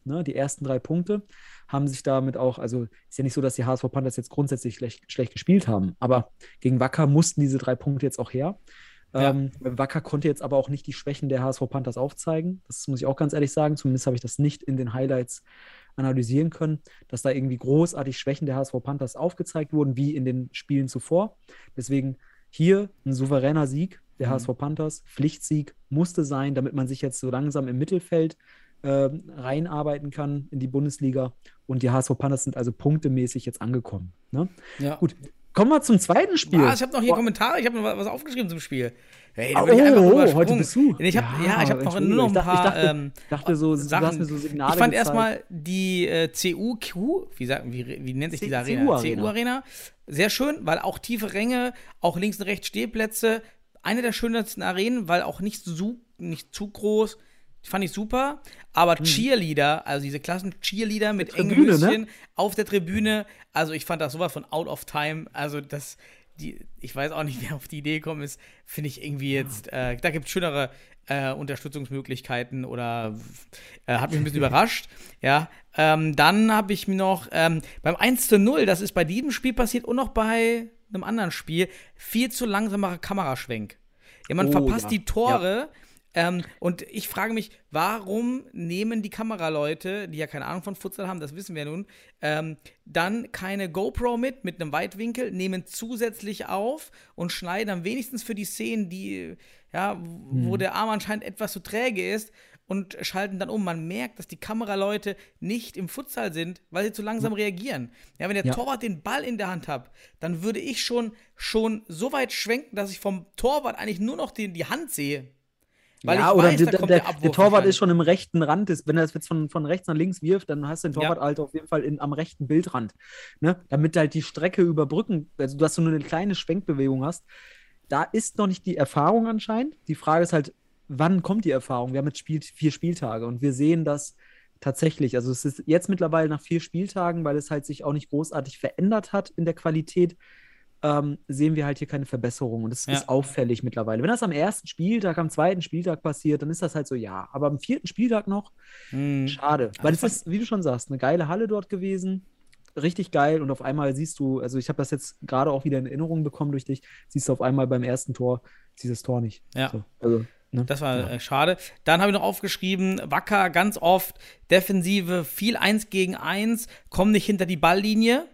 F: ne? Die ersten 3 Punkte haben sich damit auch, also ist ja nicht so, dass die HSV Panthers jetzt grundsätzlich schlecht gespielt haben, aber gegen Wacker mussten diese 3 Punkte jetzt auch her. Wacker konnte jetzt aber auch nicht die Schwächen der HSV Panthers aufzeigen. Das muss ich auch ganz ehrlich sagen. Zumindest habe ich das nicht in den Highlights analysieren können, dass da irgendwie großartig Schwächen der HSV Panthers aufgezeigt wurden, wie in den Spielen zuvor. Deswegen hier ein souveräner Sieg der HSV Panthers. Pflichtsieg musste sein, damit man sich jetzt so langsam im Mittelfeld reinarbeiten kann in die Bundesliga. Und die HSV Panthers sind also punktemäßig jetzt angekommen. Ne? Ja. Gut. Kommen wir zum zweiten Spiel.
E: Ich habe noch hier Kommentare, ich habe noch was aufgeschrieben zum Spiel.
F: Hey, heute bist du.
E: Ich habe noch nur noch ein paar
F: dachte so,
E: Sachen.
F: Du hast mir so Signale
E: ich fand
F: gezeigt.
E: Erstmal die CUQ, wie nennt sich diese Arena? CU-Arena. Sehr schön, weil auch tiefe Ränge, auch links und rechts Stehplätze. Eine der schönsten Arenen, weil auch nicht zu groß. Fand ich super, aber Cheerleader, also diese klassen Cheerleader mit engen Höschen auf der Tribüne, also ich fand das sowas von out of time, also ich weiß auch nicht, wer auf die Idee gekommen ist, finde ich irgendwie jetzt, da gibt es schönere Unterstützungsmöglichkeiten oder hat mich ein bisschen überrascht, ja. Dann habe ich mir noch beim 1:0, das ist bei diesem Spiel passiert und noch bei einem anderen Spiel, viel zu langsamer Kameraschwenk. Ja, man verpasst die Tore. Und ich frage mich, warum nehmen die Kameraleute, die ja keine Ahnung von Futsal haben, das wissen wir nun, dann keine GoPro mit einem Weitwinkel, nehmen zusätzlich auf und schneiden dann wenigstens für die Szenen, wo der Arm anscheinend etwas zu träge ist und schalten dann um. Man merkt, dass die Kameraleute nicht im Futsal sind, weil sie zu langsam reagieren. Ja, wenn der Torwart den Ball in der Hand hat, dann würde ich schon so weit schwenken, dass ich vom Torwart eigentlich nur noch die Hand sehe. Weil ich weiß, da kommt der Abwurf.
F: Der Torwart ist schon im rechten Rand. Wenn er das jetzt von rechts nach links wirft, dann hast du den Torwart halt auf jeden Fall am rechten Bildrand. Ne? Damit halt die Strecke überbrücken, also dass du nur eine kleine Schwenkbewegung hast. Da ist noch nicht die Erfahrung anscheinend. Die Frage ist halt, wann kommt die Erfahrung? Wir haben jetzt 4 Spieltage und wir sehen das tatsächlich. Also es ist jetzt mittlerweile nach 4 Spieltagen, weil es halt sich auch nicht großartig verändert hat in der Qualität, sehen wir halt hier keine Verbesserung. Und das ist auffällig mittlerweile. Wenn das am 1. Spieltag, am 2. Spieltag passiert, dann ist das halt so, ja. Aber am 4. Spieltag noch, schade. Weil es ist, wie du schon sagst, eine geile Halle dort gewesen. Richtig geil. Und auf einmal siehst du, also ich habe das jetzt gerade auch wieder in Erinnerung bekommen durch dich, siehst du auf einmal beim ersten Tor dieses Tor nicht.
E: Ja.
F: So, also, ne?
E: Das war schade. Dann habe ich noch aufgeschrieben, Wacker ganz oft, Defensive, viel 1 gegen 1, kommen nicht hinter die Balllinie,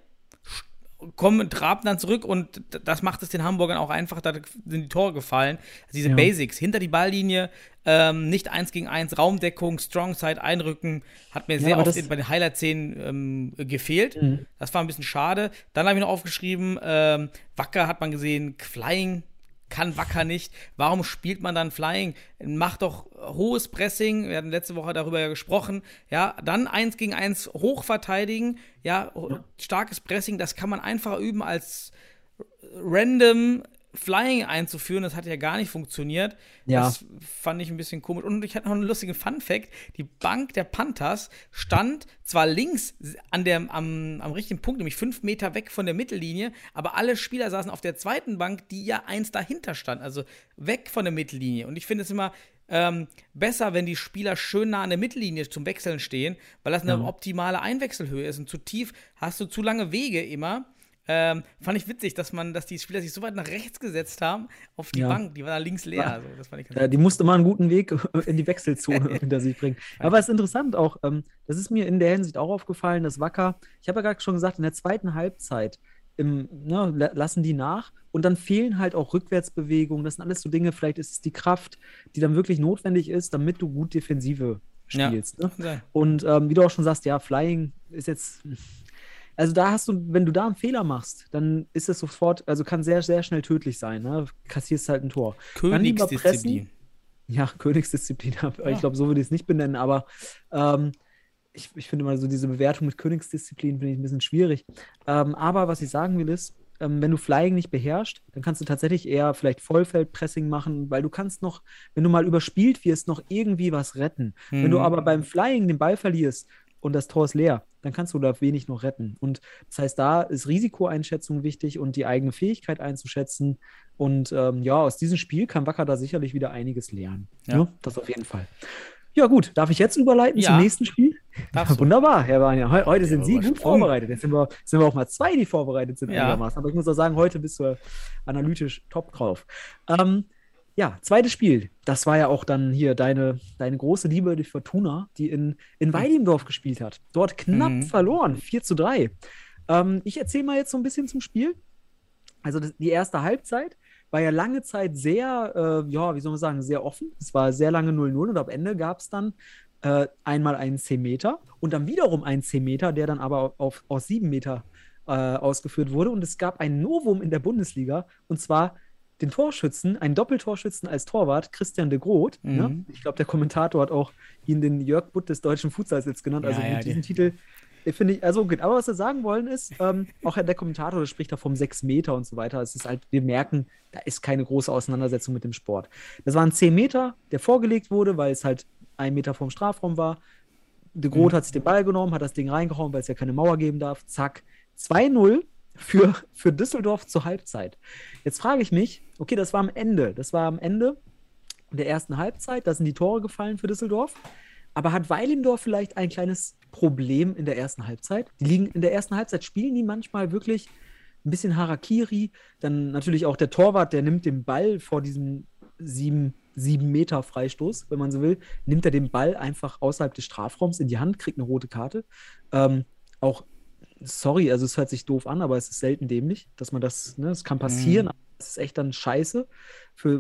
E: traben dann zurück und das macht es den Hamburgern auch einfach, da sind die Tore gefallen. Also diese Basics, hinter die Balllinie, nicht 1 gegen 1, Raumdeckung, Strongside, Einrücken, hat mir sehr oft bei den Highlight-Szenen gefehlt. Das war ein bisschen schade. Dann habe ich noch aufgeschrieben, Wacker hat man gesehen, Flying kann Wacker nicht. Warum spielt man dann Flying? Macht doch hohes Pressing. Wir hatten letzte Woche darüber gesprochen. Ja, dann 1 gegen 1 hoch verteidigen. Ja, starkes Pressing. Das kann man einfacher üben als random Flying einzuführen. Das hat ja gar nicht funktioniert.
F: Ja.
E: Das fand ich ein bisschen komisch. Und ich hatte noch einen lustigen Fun-Fact. Die Bank der Panthers stand zwar links am richtigen Punkt, nämlich 5 Meter weg von der Mittellinie, aber alle Spieler saßen auf der zweiten Bank, die ja 1 dahinter stand, also weg von der Mittellinie. Und ich finde es immer besser, wenn die Spieler schön nah an der Mittellinie zum Wechseln stehen, weil das eine optimale Einwechselhöhe ist. Und zu tief hast du zu lange Wege immer. Fand ich witzig, dass die Spieler sich so weit nach rechts gesetzt haben auf die Bank. Die war da links leer. Also, das fand ich ganz
F: die musste mal einen guten Weg in die Wechselzone hinter sich bringen. Aber es ist interessant auch, das ist mir in der Hinsicht auch aufgefallen, dass Wacker, ich habe ja gerade schon gesagt, in der zweiten Halbzeit lassen die nach und dann fehlen halt auch Rückwärtsbewegungen. Das sind alles so Dinge, vielleicht ist es die Kraft, die dann wirklich notwendig ist, damit du gut Defensive spielst. Ne?
E: Ja.
F: Und wie du auch schon sagst, Flying ist jetzt... Also da wenn du da einen Fehler machst, dann ist es sofort, also kann sehr, sehr schnell tödlich sein, ne? Kassierst halt ein Tor.
E: Königsdisziplin.
F: Ja, Königsdisziplin. Ich glaube, so würde ich es nicht benennen, aber ich finde mal so diese Bewertung mit Königsdisziplin finde ich ein bisschen schwierig. Aber was ich sagen will ist, wenn du Flying nicht beherrschst, dann kannst du tatsächlich eher vielleicht Vollfeldpressing machen, weil du kannst noch, wenn du mal überspielt wirst, noch irgendwie was retten. Wenn du aber beim Flying den Ball verlierst und das Tor ist leer, dann kannst du da wenig noch retten. Und das heißt, da ist Risikoeinschätzung wichtig und die eigene Fähigkeit einzuschätzen. Und aus diesem Spiel kann Wacker da sicherlich wieder einiges lernen.
E: Ja.
F: Ne? Das auf jeden Fall. Ja gut, darf ich jetzt überleiten zum nächsten Spiel?
E: Darfst du.
F: Wunderbar, Herr Wanja. Heute sind Sie gut vorbereitet. Jetzt sind wir auch mal 2, die vorbereitet sind. Einigermaßen. Aber ich muss auch sagen, heute bist du analytisch top drauf. Zweites Spiel. Das war ja auch dann hier deine große Liebe, die Fortuna, die in Weidendorf gespielt hat. Dort knapp verloren, 4:3. Ich erzähle mal jetzt so ein bisschen zum Spiel. Also die erste Halbzeit war ja lange Zeit sehr, wie soll man sagen, sehr offen. Es war sehr lange 0:0 und am Ende gab es dann einmal einen 10 Meter und dann wiederum einen 10 Meter, der dann aber aus 7 Meter ausgeführt wurde. Und es gab ein Novum in der Bundesliga, und zwar den Torschützen, einen Doppeltorschützen als Torwart, Christian de Groot. Ne? Ich glaube, der Kommentator hat auch ihn den Jörg Butt des deutschen Futsals jetzt genannt. Also mit diesem Titel finde ich, also gut. Aber was wir sagen wollen ist, auch der Kommentator spricht da vom 6 Meter und so weiter. Es ist halt, wir merken, da ist keine große Auseinandersetzung mit dem Sport. Das waren 10 Meter, der vorgelegt wurde, weil es halt 1 Meter vom Strafraum war. De Groot hat sich den Ball genommen, hat das Ding reingehauen, weil es ja keine Mauer geben darf. Zack, 2:0 für Düsseldorf zur Halbzeit. Jetzt frage ich mich, okay, das war am Ende der ersten Halbzeit, da sind die Tore gefallen für Düsseldorf, aber hat Weilendorf vielleicht ein kleines Problem in der ersten Halbzeit? Die liegen in der ersten Halbzeit, spielen die manchmal wirklich ein bisschen Harakiri, dann natürlich auch der Torwart, der nimmt den Ball vor diesem 7 Meter Freistoß, wenn man so will, nimmt er den Ball einfach außerhalb des Strafraums in die Hand, kriegt eine rote Karte. Sorry, also es hört sich doof an, aber es ist selten dämlich, dass man das, ne, es kann passieren, aber es ist echt dann scheiße für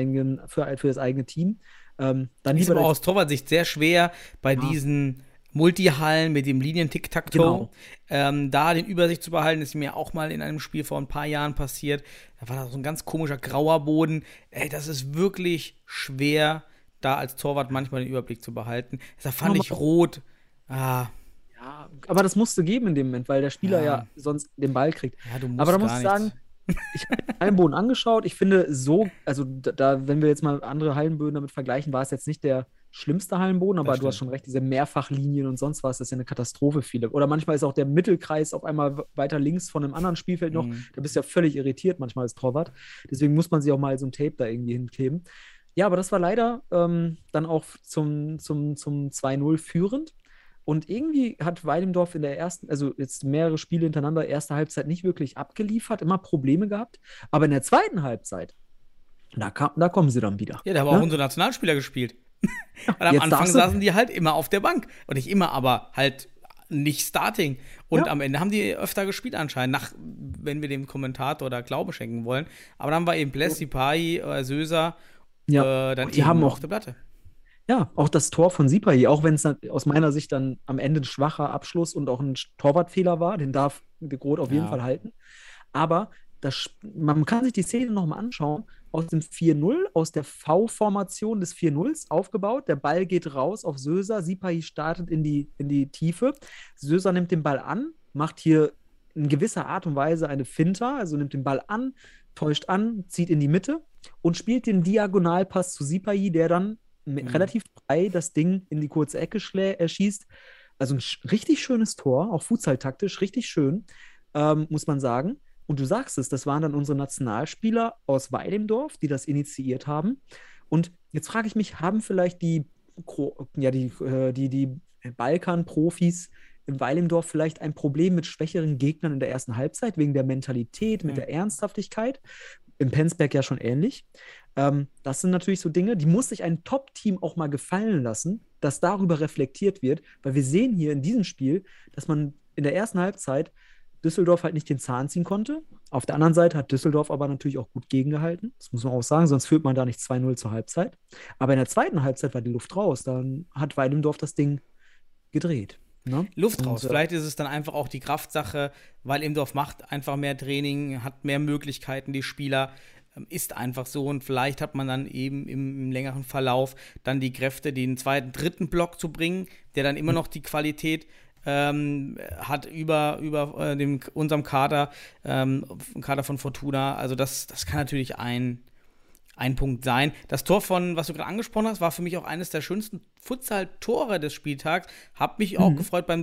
F: das eigene Team. Dann
E: ist aber aus Torwartsicht sehr schwer bei diesen Multihallen mit dem Linien-Tic-Tac-Toe, da den Übersicht zu behalten, ist mir auch mal in einem Spiel vor ein paar Jahren passiert. Da war da so ein ganz komischer grauer Boden. Das ist wirklich schwer, da als Torwart manchmal den Überblick zu behalten. Da fand ich rot. Ja,
F: aber das musste geben in dem Moment, weil der Spieler ja sonst den Ball kriegt.
E: Ja, du musst
F: aber da muss ich sagen, ich habe den Hallenboden angeschaut. Ich finde wenn wir jetzt mal andere Hallenböden damit vergleichen, war es jetzt nicht der schlimmste Hallenboden, aber du hast schon recht, diese Mehrfachlinien und sonst was, das ist ja eine Katastrophe viele. Oder manchmal ist auch der Mittelkreis auf einmal weiter links von einem anderen Spielfeld noch. Da bist du ja völlig irritiert manchmal als Torwart. Deswegen muss man sich auch mal so ein Tape da irgendwie hinkleben. Ja, aber das war leider dann auch zum 2:0 führend. Und irgendwie hat Weidendorf in der ersten, also jetzt mehrere Spiele hintereinander, erste Halbzeit nicht wirklich abgeliefert, immer Probleme gehabt. Aber in der zweiten Halbzeit, da kommen sie dann wieder.
E: Ja, da haben auch unsere Nationalspieler gespielt. Und am Anfang saßen die halt immer auf der Bank. Und nicht immer, aber halt nicht Starting. Und am Ende haben die öfter gespielt anscheinend, wenn wir dem Kommentator da Glauben schenken wollen. Aber dann war eben Blessi, Pai, Söser dann
F: die haben
E: auf der Platte.
F: Ja, auch das Tor von Sipahi, auch wenn es aus meiner Sicht dann am Ende ein schwacher Abschluss und auch ein Torwartfehler war, den darf de Groot auf jeden Fall halten. Aber man kann sich die Szene nochmal anschauen, aus dem 4:0, aus der V-Formation des 4:0 aufgebaut, der Ball geht raus auf Söser, Sipahi startet in die Tiefe, Söser nimmt den Ball an, macht hier in gewisser Art und Weise eine Finta, also nimmt den Ball an, täuscht an, zieht in die Mitte und spielt den Diagonalpass zu Sipahi, der dann relativ frei das Ding in die kurze Ecke schießt. Also ein richtig schönes Tor, auch futsaltaktisch richtig schön, muss man sagen. Und du sagst es, das waren dann unsere Nationalspieler aus Weidendorf, die das initiiert haben. Und jetzt frage ich mich, haben vielleicht die Balkan-Profis in Weilendorf vielleicht ein Problem mit schwächeren Gegnern in der ersten Halbzeit, wegen der Mentalität, mit der Ernsthaftigkeit? Im Penzberg ja schon ähnlich. Das sind natürlich so Dinge, die muss sich ein Top-Team auch mal gefallen lassen, dass darüber reflektiert wird, weil wir sehen hier in diesem Spiel, dass man in der ersten Halbzeit Düsseldorf halt nicht den Zahn ziehen konnte. Auf der anderen Seite hat Düsseldorf aber natürlich auch gut gegengehalten. Das muss man auch sagen, sonst führt man da nicht 2:0 zur Halbzeit. Aber in der zweiten Halbzeit war die Luft raus. Dann hat Weidendorf das Ding gedreht. Ne?
E: Luft raus. Vielleicht ist es dann einfach auch die Kraftsache, weil Imdorf macht einfach mehr Training, hat mehr Möglichkeiten, die Spieler, ist einfach so. Und vielleicht hat man dann eben im längeren Verlauf dann die Kräfte, den zweiten, dritten Block zu bringen, der dann immer noch die Qualität hat über unserem Kader von Fortuna. Also das kann natürlich ein Punkt sein. Das Tor was du gerade angesprochen hast, war für mich auch eines der schönsten Futsal-Tore des Spieltags. Hab mich auch gefreut beim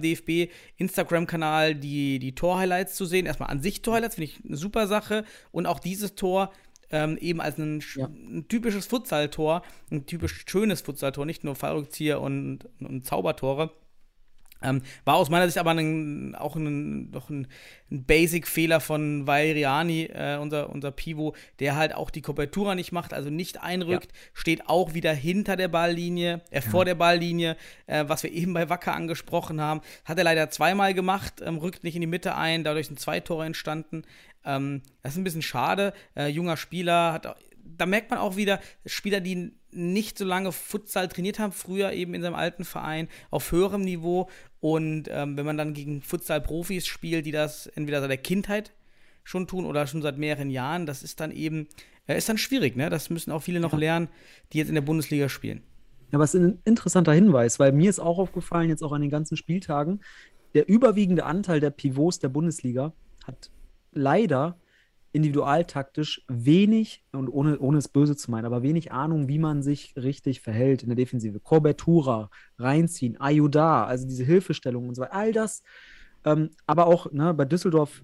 E: DFB-Instagram-Kanal die Tor-Highlights zu sehen. Erstmal an sich Tor-Highlights, finde ich eine super Sache. Und auch dieses Tor eben als ein typisches Futsal-Tor, ein typisch schönes Futsal-Tor, nicht nur Fallrückzieher und Zaubertore. War aus meiner Sicht aber auch ein Basic-Fehler von Valeriani, unser Pivot, der halt auch die Kopertura nicht macht, also nicht einrückt, steht auch wieder hinter der Balllinie, vor der Balllinie, was wir eben bei Wacker angesprochen haben. Hat er leider zweimal gemacht, rückt nicht in die Mitte ein, dadurch sind 2 Tore entstanden. Das ist ein bisschen schade. Junger Spieler, da merkt man auch wieder, Spieler, die nicht so lange Futsal trainiert haben, früher eben in seinem alten Verein, auf höherem Niveau. Und wenn man dann gegen Futsal-Profis spielt, die das entweder seit der Kindheit schon tun oder schon seit mehreren Jahren, das ist dann eben, ist dann schwierig, ne? Das müssen auch viele noch lernen, die jetzt in der Bundesliga spielen.
F: Ja, aber es ist ein interessanter Hinweis, weil mir ist auch aufgefallen, jetzt auch an den ganzen Spieltagen, der überwiegende Anteil der Pivots der Bundesliga hat leider individualtaktisch wenig, und ohne es böse zu meinen, aber wenig Ahnung, wie man sich richtig verhält in der Defensive. Cobertura, reinziehen, Ayudar, also diese Hilfestellungen und so weiter, all das. Aber auch bei Düsseldorf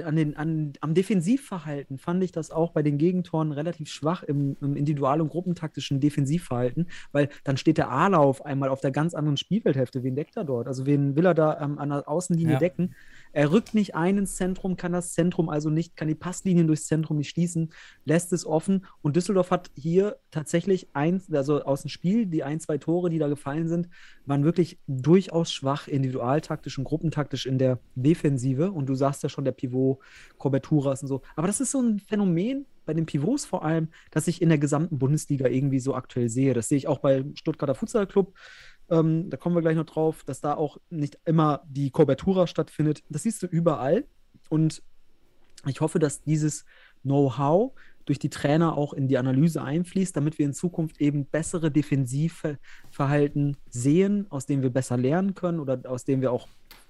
F: am Defensivverhalten fand ich das auch bei den Gegentoren relativ schwach im individual- und gruppentaktischen Defensivverhalten, weil dann steht der Ala auf einmal auf der ganz anderen Spielfeldhälfte. Wen deckt er dort? Also wen will er da an der Außenlinie decken? Er rückt nicht ein ins Zentrum, kann die Passlinien durchs Zentrum nicht schließen, lässt es offen. Und Düsseldorf hat hier tatsächlich aus dem Spiel, die 1-2 Tore, die da gefallen sind, waren wirklich durchaus schwach, individualtaktisch und gruppentaktisch in der Defensive. Und du sagst ja schon, der Pivot, Coberturas und so. Aber das ist so ein Phänomen bei den Pivots vor allem, das ich in der gesamten Bundesliga irgendwie so aktuell sehe. Das sehe ich auch bei Stuttgarter Futsal Club. Da kommen wir gleich noch drauf, dass da auch nicht immer die Cobertura stattfindet. Das siehst du überall. Und ich hoffe, dass dieses Know-how durch die Trainer auch in die Analyse einfließt, damit wir in Zukunft eben bessere Defensivverhalten sehen, aus denen wir besser lernen können oder aus denen wir auch,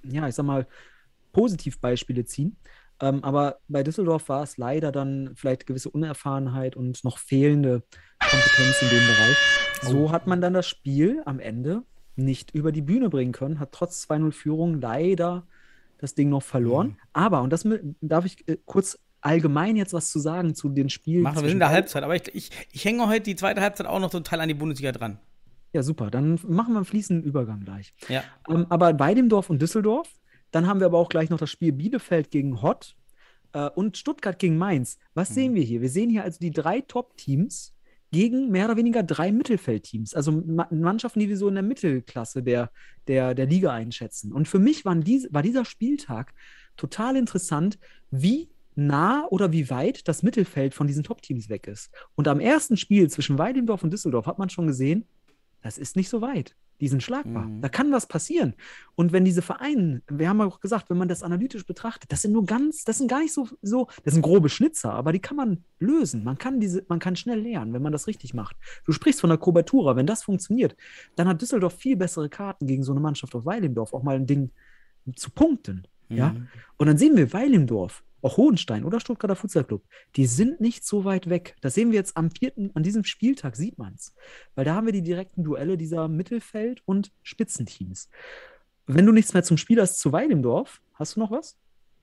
F: Positivbeispiele ziehen. Aber bei Düsseldorf war es leider dann vielleicht gewisse Unerfahrenheit und noch fehlende Kompetenz in dem Bereich. So hat man dann das Spiel am Ende nicht über die Bühne bringen können, hat trotz 2-0 Führung leider das Ding noch verloren. Aber, und das darf ich kurz allgemein jetzt was zu sagen zu den Spielen.
E: Wir sind in der Halbzeit, aber ich hänge heute die zweite Halbzeit auch noch total an die Bundesliga dran.
F: Ja, super, dann machen wir einen fließenden Übergang gleich.
E: Ja.
F: Aber Weidemdorf und Düsseldorf, dann haben wir aber auch gleich noch das Spiel Bielefeld gegen Hott und Stuttgart gegen Mainz. Was sehen wir hier? Wir sehen hier also die 3 Top-Teams gegen mehr oder weniger 3 Mittelfeldteams, also Mannschaften, die wir so in der Mittelklasse der Liga einschätzen. Und für mich war dieser Spieltag total interessant, wie nah oder wie weit das Mittelfeld von diesen Top-Teams weg ist. Und am ersten Spiel zwischen Weidemdorf und Düsseldorf hat man schon gesehen, das ist nicht so weit. Die sind schlagbar. Da kann was passieren. Und wenn diese Vereine, wir haben ja auch gesagt, wenn man das analytisch betrachtet, das sind gar nicht so, das sind grobe Schnitzer, aber die kann man lösen. Man kann schnell lernen, wenn man das richtig macht. Du sprichst von der Cobertura, wenn das funktioniert, dann hat Düsseldorf viel bessere Karten gegen so eine Mannschaft aus Weilendorf, auch mal ein Ding zu punkten. Ja? Und dann sehen wir Weilendorf, auch Hohenstein oder Stuttgarter Futsal Club, die sind nicht so weit weg. Das sehen wir jetzt an diesem Spieltag, sieht man es. Weil da haben wir die direkten Duelle dieser Mittelfeld- und Spitzenteams. Wenn du nichts mehr zum Spiel hast zu Weidemdorf, hast du noch was?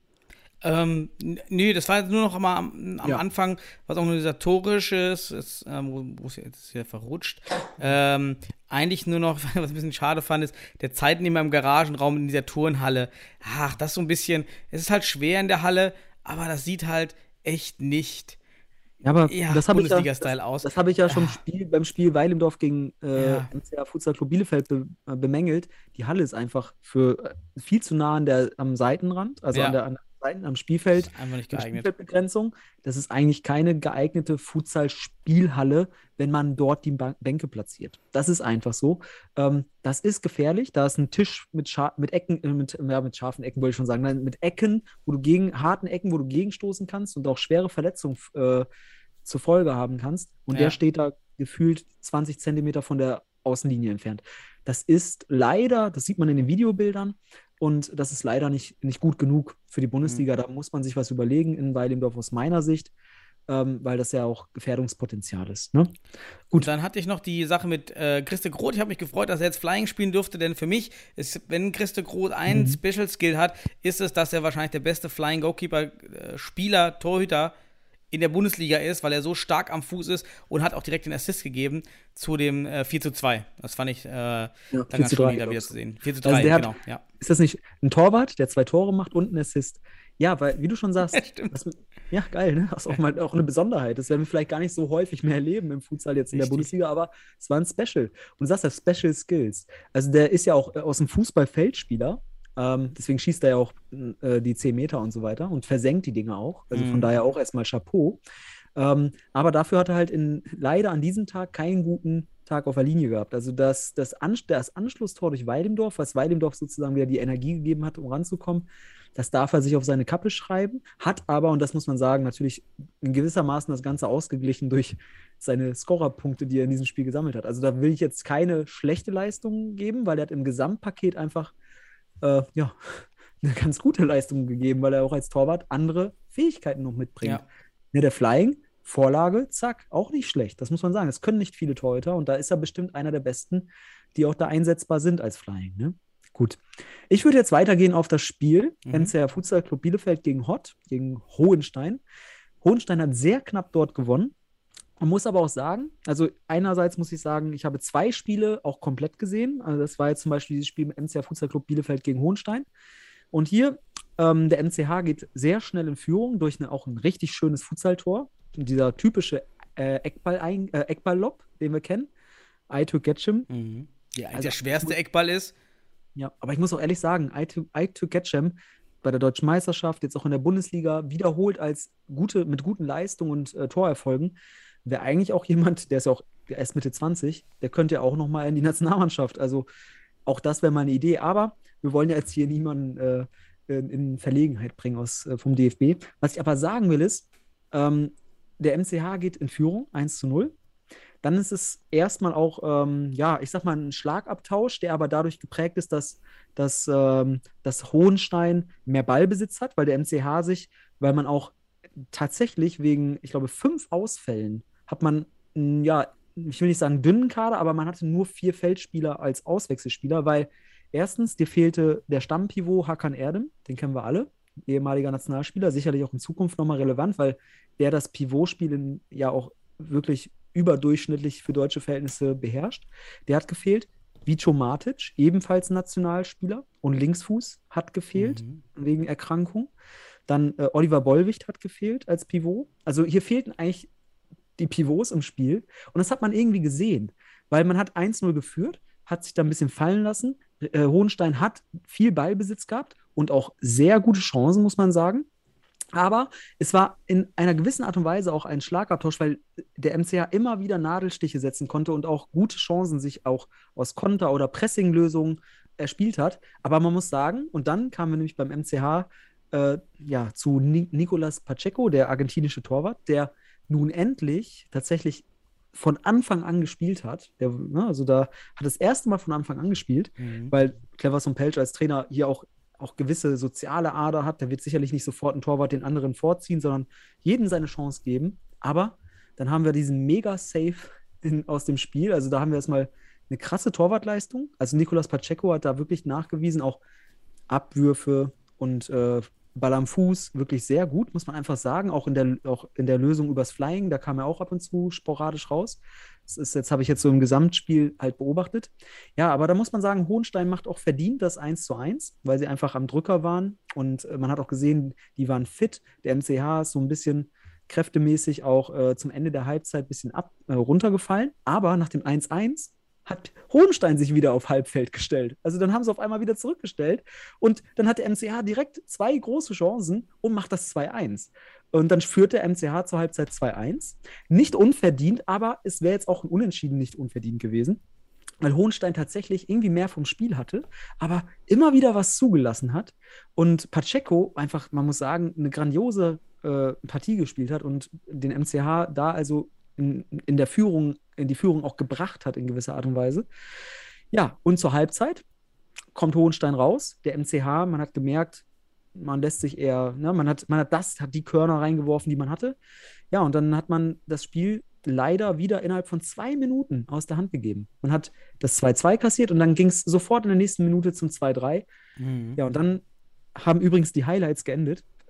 E: Nee, das war jetzt nur noch mal am Anfang, was organisatorisch ist, wo es jetzt hier verrutscht. Eigentlich nur noch, was ich ein bisschen schade fand, ist der Zeitnehmer im Garagenraum in dieser Turnhalle. Ach, das ist so ein bisschen, es ist halt schwer in der Halle, aber das sieht halt echt nicht
F: das
E: Bundesliga-Style aus.
F: Das habe ich ja schon beim Spiel Weilendorf gegen NCA Futsal Club Bielefeld bemängelt. Die Halle ist einfach viel zu nah am Seitenrand, also an der Seiten am Spielfeld.
E: Das ist einfach nicht geeignet.
F: Spielfeldbegrenzung. Das ist eigentlich keine geeignete Futsal-Spielhalle, wenn man dort die Bänke platziert. Das ist einfach so. Das ist gefährlich. Da ist ein Tisch mit scharfen Ecken, wollte ich schon sagen, nein, mit Ecken, harten Ecken, wo du gegenstoßen kannst und auch schwere Verletzungen zur Folge haben kannst. Und der steht da gefühlt 20 Zentimeter von der Außenlinie entfernt. Das ist leider, das sieht man in den Videobildern, und das ist leider nicht gut genug für die Bundesliga. Da muss man sich was überlegen in Weilendorf aus meiner Sicht, weil das ja auch Gefährdungspotenzial ist. Ne?
E: Gut. Und dann hatte ich noch die Sache mit Christe Groth. Ich habe mich gefreut, dass er jetzt Flying spielen durfte, denn für mich ist, wenn Christe Groth einen Special Skill hat, ist es, dass er wahrscheinlich der beste Flying Goalkeeper, Spieler, Torhüter in der Bundesliga ist, weil er so stark am Fuß ist und hat auch direkt den Assist gegeben zu dem 4:2. Das fand ich dann ganz schön wieder zu sehen. 4:3,
F: also
E: genau. Ja.
F: Ist das nicht ein Torwart, der 2 Tore macht und einen Assist? Ja, weil, wie du schon sagst, ja, geil, ne? Das ist auch eine Besonderheit. Das werden wir vielleicht gar nicht so häufig mehr erleben im Futsal jetzt in der Bundesliga, aber es war ein Special. Und du sagst ja Special Skills. Also der ist ja auch aus dem Fußball Feldspieler. Deswegen schießt er ja auch die 10 Meter und so weiter und versenkt die Dinge auch. Also von daher auch erstmal Chapeau. Aber dafür hat er halt leider an diesem Tag keinen guten Tag auf der Linie gehabt. Also das Anschlusstor durch Weidemdorf, was Weidemdorf sozusagen wieder die Energie gegeben hat, um ranzukommen, das darf er sich auf seine Kappe schreiben, hat aber, und das muss man sagen, natürlich in gewissermaßen das Ganze ausgeglichen durch seine Scorerpunkte, die er in diesem Spiel gesammelt hat. Also da will ich jetzt keine schlechte Leistung geben, weil er hat im Gesamtpaket einfach eine ganz gute Leistung gegeben, weil er auch als Torwart andere Fähigkeiten noch mitbringt. Ja. Ja, der Flying, Vorlage, zack, auch nicht schlecht. Das muss man sagen. Das können nicht viele Torhüter und da ist er bestimmt einer der Besten, die auch da einsetzbar sind als Flying. Ne? Gut. Ich würde jetzt weitergehen auf das Spiel. NCR Futsal Club Bielefeld gegen Hott, gegen Hohenstein. Hohenstein hat sehr knapp dort gewonnen. Man muss aber auch sagen, also einerseits muss ich sagen, ich habe 2 Spiele auch komplett gesehen. Also das war jetzt zum Beispiel dieses Spiel mit NCR Futsal Club Bielefeld gegen Hohenstein. Und hier, der MCH geht sehr schnell in Führung durch auch ein richtig schönes Futsaltor. Dieser typische Eckball-Lob, den wir kennen. I to Getchem.
E: Ja, also der schwerste Eckball ist.
F: Ja, aber ich muss auch ehrlich sagen, I to Getchem bei der Deutschen Meisterschaft, jetzt auch in der Bundesliga, wiederholt mit guten Leistungen und Torerfolgen, wäre eigentlich auch jemand, der ist ja auch erst Mitte 20, der könnte ja auch nochmal in die Nationalmannschaft. Also auch das wäre mal eine Idee, aber wir wollen ja jetzt hier niemanden in Verlegenheit bringen vom DFB. Was ich aber sagen will ist, der MCH geht in Führung, 1:0. Dann ist es erstmal auch, ich sag mal, ein Schlagabtausch, der aber dadurch geprägt ist, dass Hohenstein mehr Ballbesitz hat, weil der MCH weil man auch tatsächlich wegen, ich glaube, 5 Ausfällen hat man, ich will nicht sagen dünnen Kader, aber man hatte nur 4 Feldspieler als Auswechselspieler, weil erstens, dir fehlte der Stammpivot Hakan Erdem, den kennen wir alle, ehemaliger Nationalspieler, sicherlich auch in Zukunft nochmal relevant, weil der das Pivotspiel ja auch wirklich überdurchschnittlich für deutsche Verhältnisse beherrscht. Der hat gefehlt. Vico Matic, ebenfalls Nationalspieler und Linksfuß, hat gefehlt wegen Erkrankung. Dann Oliver Bollwicht hat gefehlt als Pivot. Also hier fehlten eigentlich die Pivots im Spiel und das hat man irgendwie gesehen, weil man hat 1:0 geführt, hat sich da ein bisschen fallen lassen. Hohenstein hat viel Ballbesitz gehabt und auch sehr gute Chancen, muss man sagen. Aber es war in einer gewissen Art und Weise auch ein Schlagabtausch, weil der MCH immer wieder Nadelstiche setzen konnte und auch gute Chancen sich auch aus Konter- oder Pressinglösungen erspielt hat. Aber man muss sagen, und dann kamen wir nämlich beim MCH zu Nicolas Pacheco, der argentinische Torwart, der nun endlich tatsächlich von Anfang an gespielt hat. Also da hat das erste Mal von Anfang an gespielt, weil Cleverson Pelch als Trainer hier auch gewisse soziale Ader hat. Der wird sicherlich nicht sofort einen Torwart den anderen vorziehen, sondern jedem seine Chance geben. Aber dann haben wir diesen Mega-Save aus dem Spiel. Also da haben wir erstmal eine krasse Torwartleistung. Also Nicolas Pacheco hat da wirklich nachgewiesen, auch Abwürfe und Ball am Fuß, wirklich sehr gut, muss man einfach sagen. Auch in der Lösung übers Flying, da kam er auch ab und zu sporadisch raus. Das habe ich jetzt so im Gesamtspiel halt beobachtet. Ja, aber da muss man sagen, Hohenstein macht auch verdient das 1:1, weil sie einfach am Drücker waren. Und man hat auch gesehen, die waren fit. Der MCH ist so ein bisschen kräftemäßig auch zum Ende der Halbzeit ein bisschen runtergefallen. Aber nach dem 1:1 hat Hohenstein sich wieder auf Halbfeld gestellt. Also dann haben sie auf einmal wieder zurückgestellt und dann hat der MCH direkt 2 große Chancen und macht das 2:1. Und dann führt der MCH zur Halbzeit 2:1. Nicht unverdient, aber es wäre jetzt auch ein Unentschieden nicht unverdient gewesen, weil Hohenstein tatsächlich irgendwie mehr vom Spiel hatte, aber immer wieder was zugelassen hat und Pacheco einfach, man muss sagen, eine grandiose Partie gespielt hat und den MCH da also in die Führung auch gebracht hat in gewisser Art und Weise. Ja, und zur Halbzeit kommt Hohenstein raus. Der MCH, man hat gemerkt, man lässt sich eher, man hat die Körner reingeworfen, die man hatte. Ja, und dann hat man das Spiel leider wieder innerhalb von 2 Minuten aus der Hand gegeben. Man hat das 2:2 kassiert und dann ging es sofort in der nächsten Minute zum 2:3. Ja, und dann haben übrigens die Highlights geendet.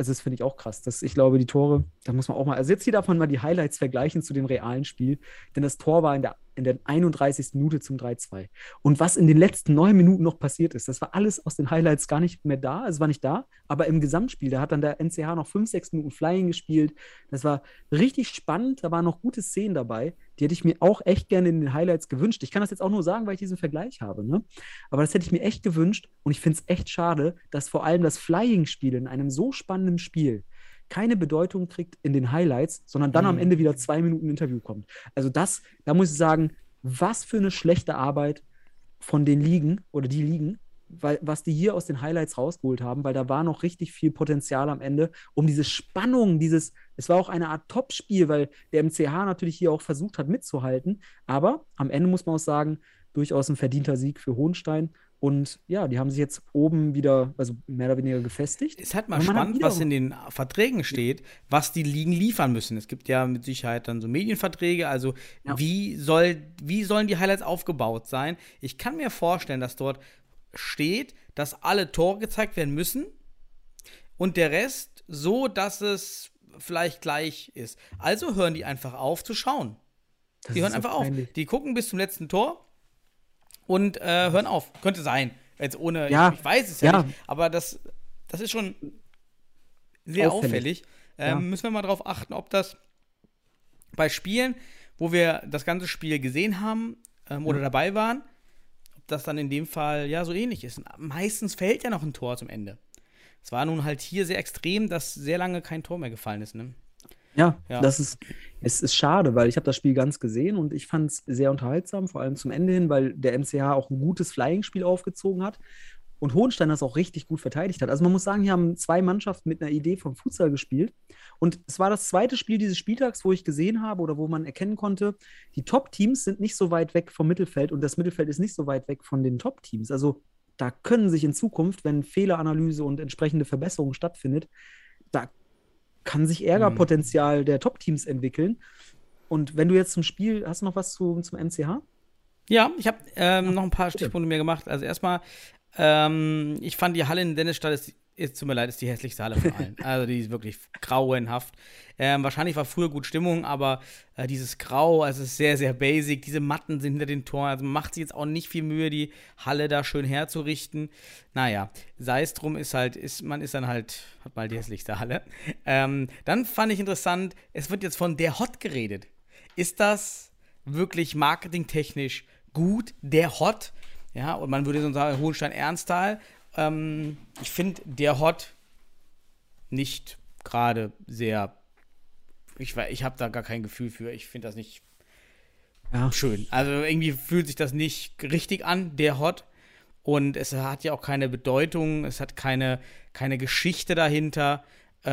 F: also das finde ich auch krass. Ich glaube, die Tore, da muss man auch mal, also jetzt hier darf man mal die Highlights vergleichen zu dem realen Spiel, denn das Tor war in der 31. Minute zum 3-2. Und was in den letzten 9 Minuten noch passiert ist, das war alles aus den Highlights gar nicht mehr da, es war nicht da, aber im Gesamtspiel, da hat dann der NCH noch 5, 6 Minuten Flying gespielt, das war richtig spannend, da waren noch gute Szenen dabei, die hätte ich mir auch echt gerne in den Highlights gewünscht. Ich kann das jetzt auch nur sagen, weil ich diesen Vergleich habe, ne? Aber das hätte ich mir echt gewünscht und ich finde es echt schade, dass vor allem das Flying-Spiel in einem so spannenden Spiel keine Bedeutung kriegt in den Highlights, sondern dann am Ende wieder 2 Minuten Interview kommt. Also da muss ich sagen, was für eine schlechte Arbeit von den Ligen oder die Ligen, weil was die hier aus den Highlights rausgeholt haben, weil da war noch richtig viel Potenzial am Ende, um diese Spannung, es war auch eine Art Topspiel, weil der MCH natürlich hier auch versucht hat mitzuhalten, aber am Ende muss man auch sagen, durchaus ein verdienter Sieg für Hohenstein. Und ja, die haben sich jetzt oben wieder, also mehr oder weniger gefestigt.
E: Ist halt mal spannend, was in den Verträgen steht, was die Ligen liefern müssen. Es gibt ja mit Sicherheit dann so Medienverträge, also wie sollen die Highlights aufgebaut sein? Ich kann mir vorstellen, dass dort steht, dass alle Tore gezeigt werden müssen und der Rest so, dass es vielleicht gleich ist. Also hören die einfach auf zu schauen. Die hören einfach auf. Die gucken bis zum letzten Tor und hören auf. Könnte sein. Jetzt ohne, ich weiß es ja nicht, aber das ist schon sehr auffällig. Müssen wir mal drauf achten, ob das bei Spielen, wo wir das ganze Spiel gesehen haben oder dabei waren, ob das dann in dem Fall so ähnlich ist. Und meistens fällt ja noch ein Tor zum Ende. Es war nun halt hier sehr extrem, dass sehr lange kein Tor mehr gefallen ist, ne? Ja. Es ist schade, weil ich habe das Spiel ganz gesehen und ich fand es sehr unterhaltsam, vor allem zum Ende hin, weil der MCH auch ein gutes Flying-Spiel aufgezogen hat und Hohenstein das auch richtig gut verteidigt hat. Also man muss sagen, hier haben 2 Mannschaften mit einer Idee vom Futsal gespielt und es war das zweite Spiel dieses Spieltags, wo ich gesehen habe oder wo man erkennen konnte, die Top-Teams sind nicht so weit weg vom Mittelfeld und das Mittelfeld ist nicht so weit weg von den Top-Teams. Also da können sich in Zukunft, wenn Fehleranalyse und entsprechende Verbesserungen stattfindet, da kann sich Ärgerpotenzial der Top-Teams entwickeln. Und wenn du jetzt zum Spiel, hast du noch was zum MCH? Ja, ich habe noch ein paar Stichpunkte mir gemacht. Also erstmal, ich fand die Halle in Dennisstadt tut mir leid, ist die hässlichste Halle von allen. Also die ist wirklich grauenhaft. Wahrscheinlich war früher gut Stimmung, aber dieses Grau, also es ist sehr, sehr basic. Diese Matten sind hinter den Toren. Also man macht sich jetzt auch nicht viel Mühe, die Halle da schön herzurichten. Naja, sei es drum, hat mal die hässlichste Halle. Dann fand ich interessant, es wird jetzt von der Hot geredet. Ist das wirklich marketingtechnisch gut, der Hot? Ja, und man würde so sagen, Hohenstein-Ernsthal. Ich finde der Hot nicht gerade sehr, ich habe da gar kein Gefühl für, ich finde das nicht schön. Also irgendwie fühlt sich das nicht richtig an, der Hot. Und es hat ja auch keine Bedeutung, es hat keine Geschichte dahinter.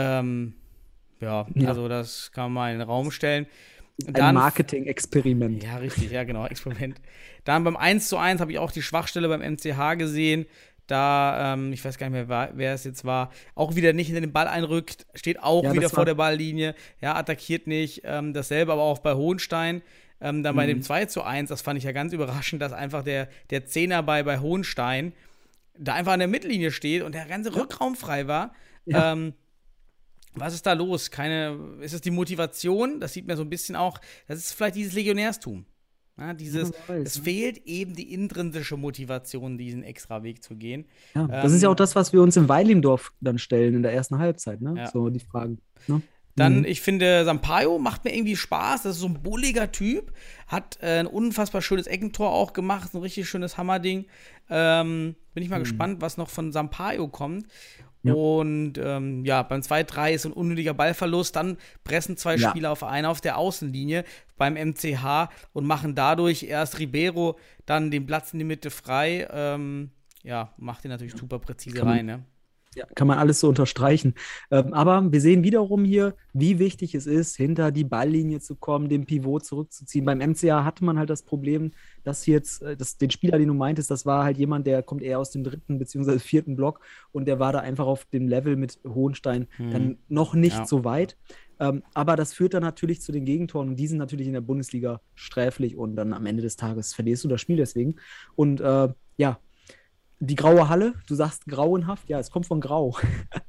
E: Also das kann man mal in den Raum stellen.
F: Ein Marketing-Experiment.
E: Ja, richtig, ja genau, Experiment. Dann beim 1:1 habe ich auch die Schwachstelle beim MCH gesehen. Da, ich weiß gar nicht mehr, wer es jetzt war, auch wieder nicht in den Ball einrückt, steht auch wieder vor der Balllinie, attackiert nicht. Dasselbe aber auch bei Hohenstein. Dann bei dem 2:1, das fand ich ja ganz überraschend, dass einfach der Zehner bei Hohenstein da einfach an der Mittellinie steht und der ganze Rückraum frei war. Ja. Was ist da los? Ist es die Motivation? Das sieht man so ein bisschen auch, das ist vielleicht dieses Legionärstum. Ja, es fehlt eben die intrinsische Motivation, diesen extra Weg zu gehen.
F: Ja, das ist ja auch das, was wir uns im Weilimdorf dann stellen in der ersten Halbzeit, ne? Ja. So die Fragen. Ne?
E: Dann, ich finde, Sampaio macht mir irgendwie Spaß. Das ist so ein bulliger Typ. Hat ein unfassbar schönes Eckentor auch gemacht. So ein richtig schönes Hammerding. Bin ich mal gespannt, was noch von Sampaio kommt. Ja. Und beim 2:3 ist ein unnötiger Ballverlust. Dann pressen 2 Spieler auf einen auf der Außenlinie beim MCH und machen dadurch erst Ribeiro dann den Platz in die Mitte frei. Macht ihn natürlich super präzise rein, ne?
F: Ja, kann man alles so unterstreichen. Aber wir sehen wiederum hier, wie wichtig es ist, hinter die Balllinie zu kommen, den Pivot zurückzuziehen. Beim MCA hatte man halt das Problem, dass jetzt, den Spieler, den du meintest, das war halt jemand, der kommt eher aus dem 3. bzw. 4. Block und der war da einfach auf dem Level mit Hohenstein dann noch nicht so weit. Aber das führt dann natürlich zu den Gegentoren und die sind natürlich in der Bundesliga sträflich und dann am Ende des Tages verlierst du das Spiel deswegen. Und die graue Halle, du sagst grauenhaft, ja, es kommt von grau.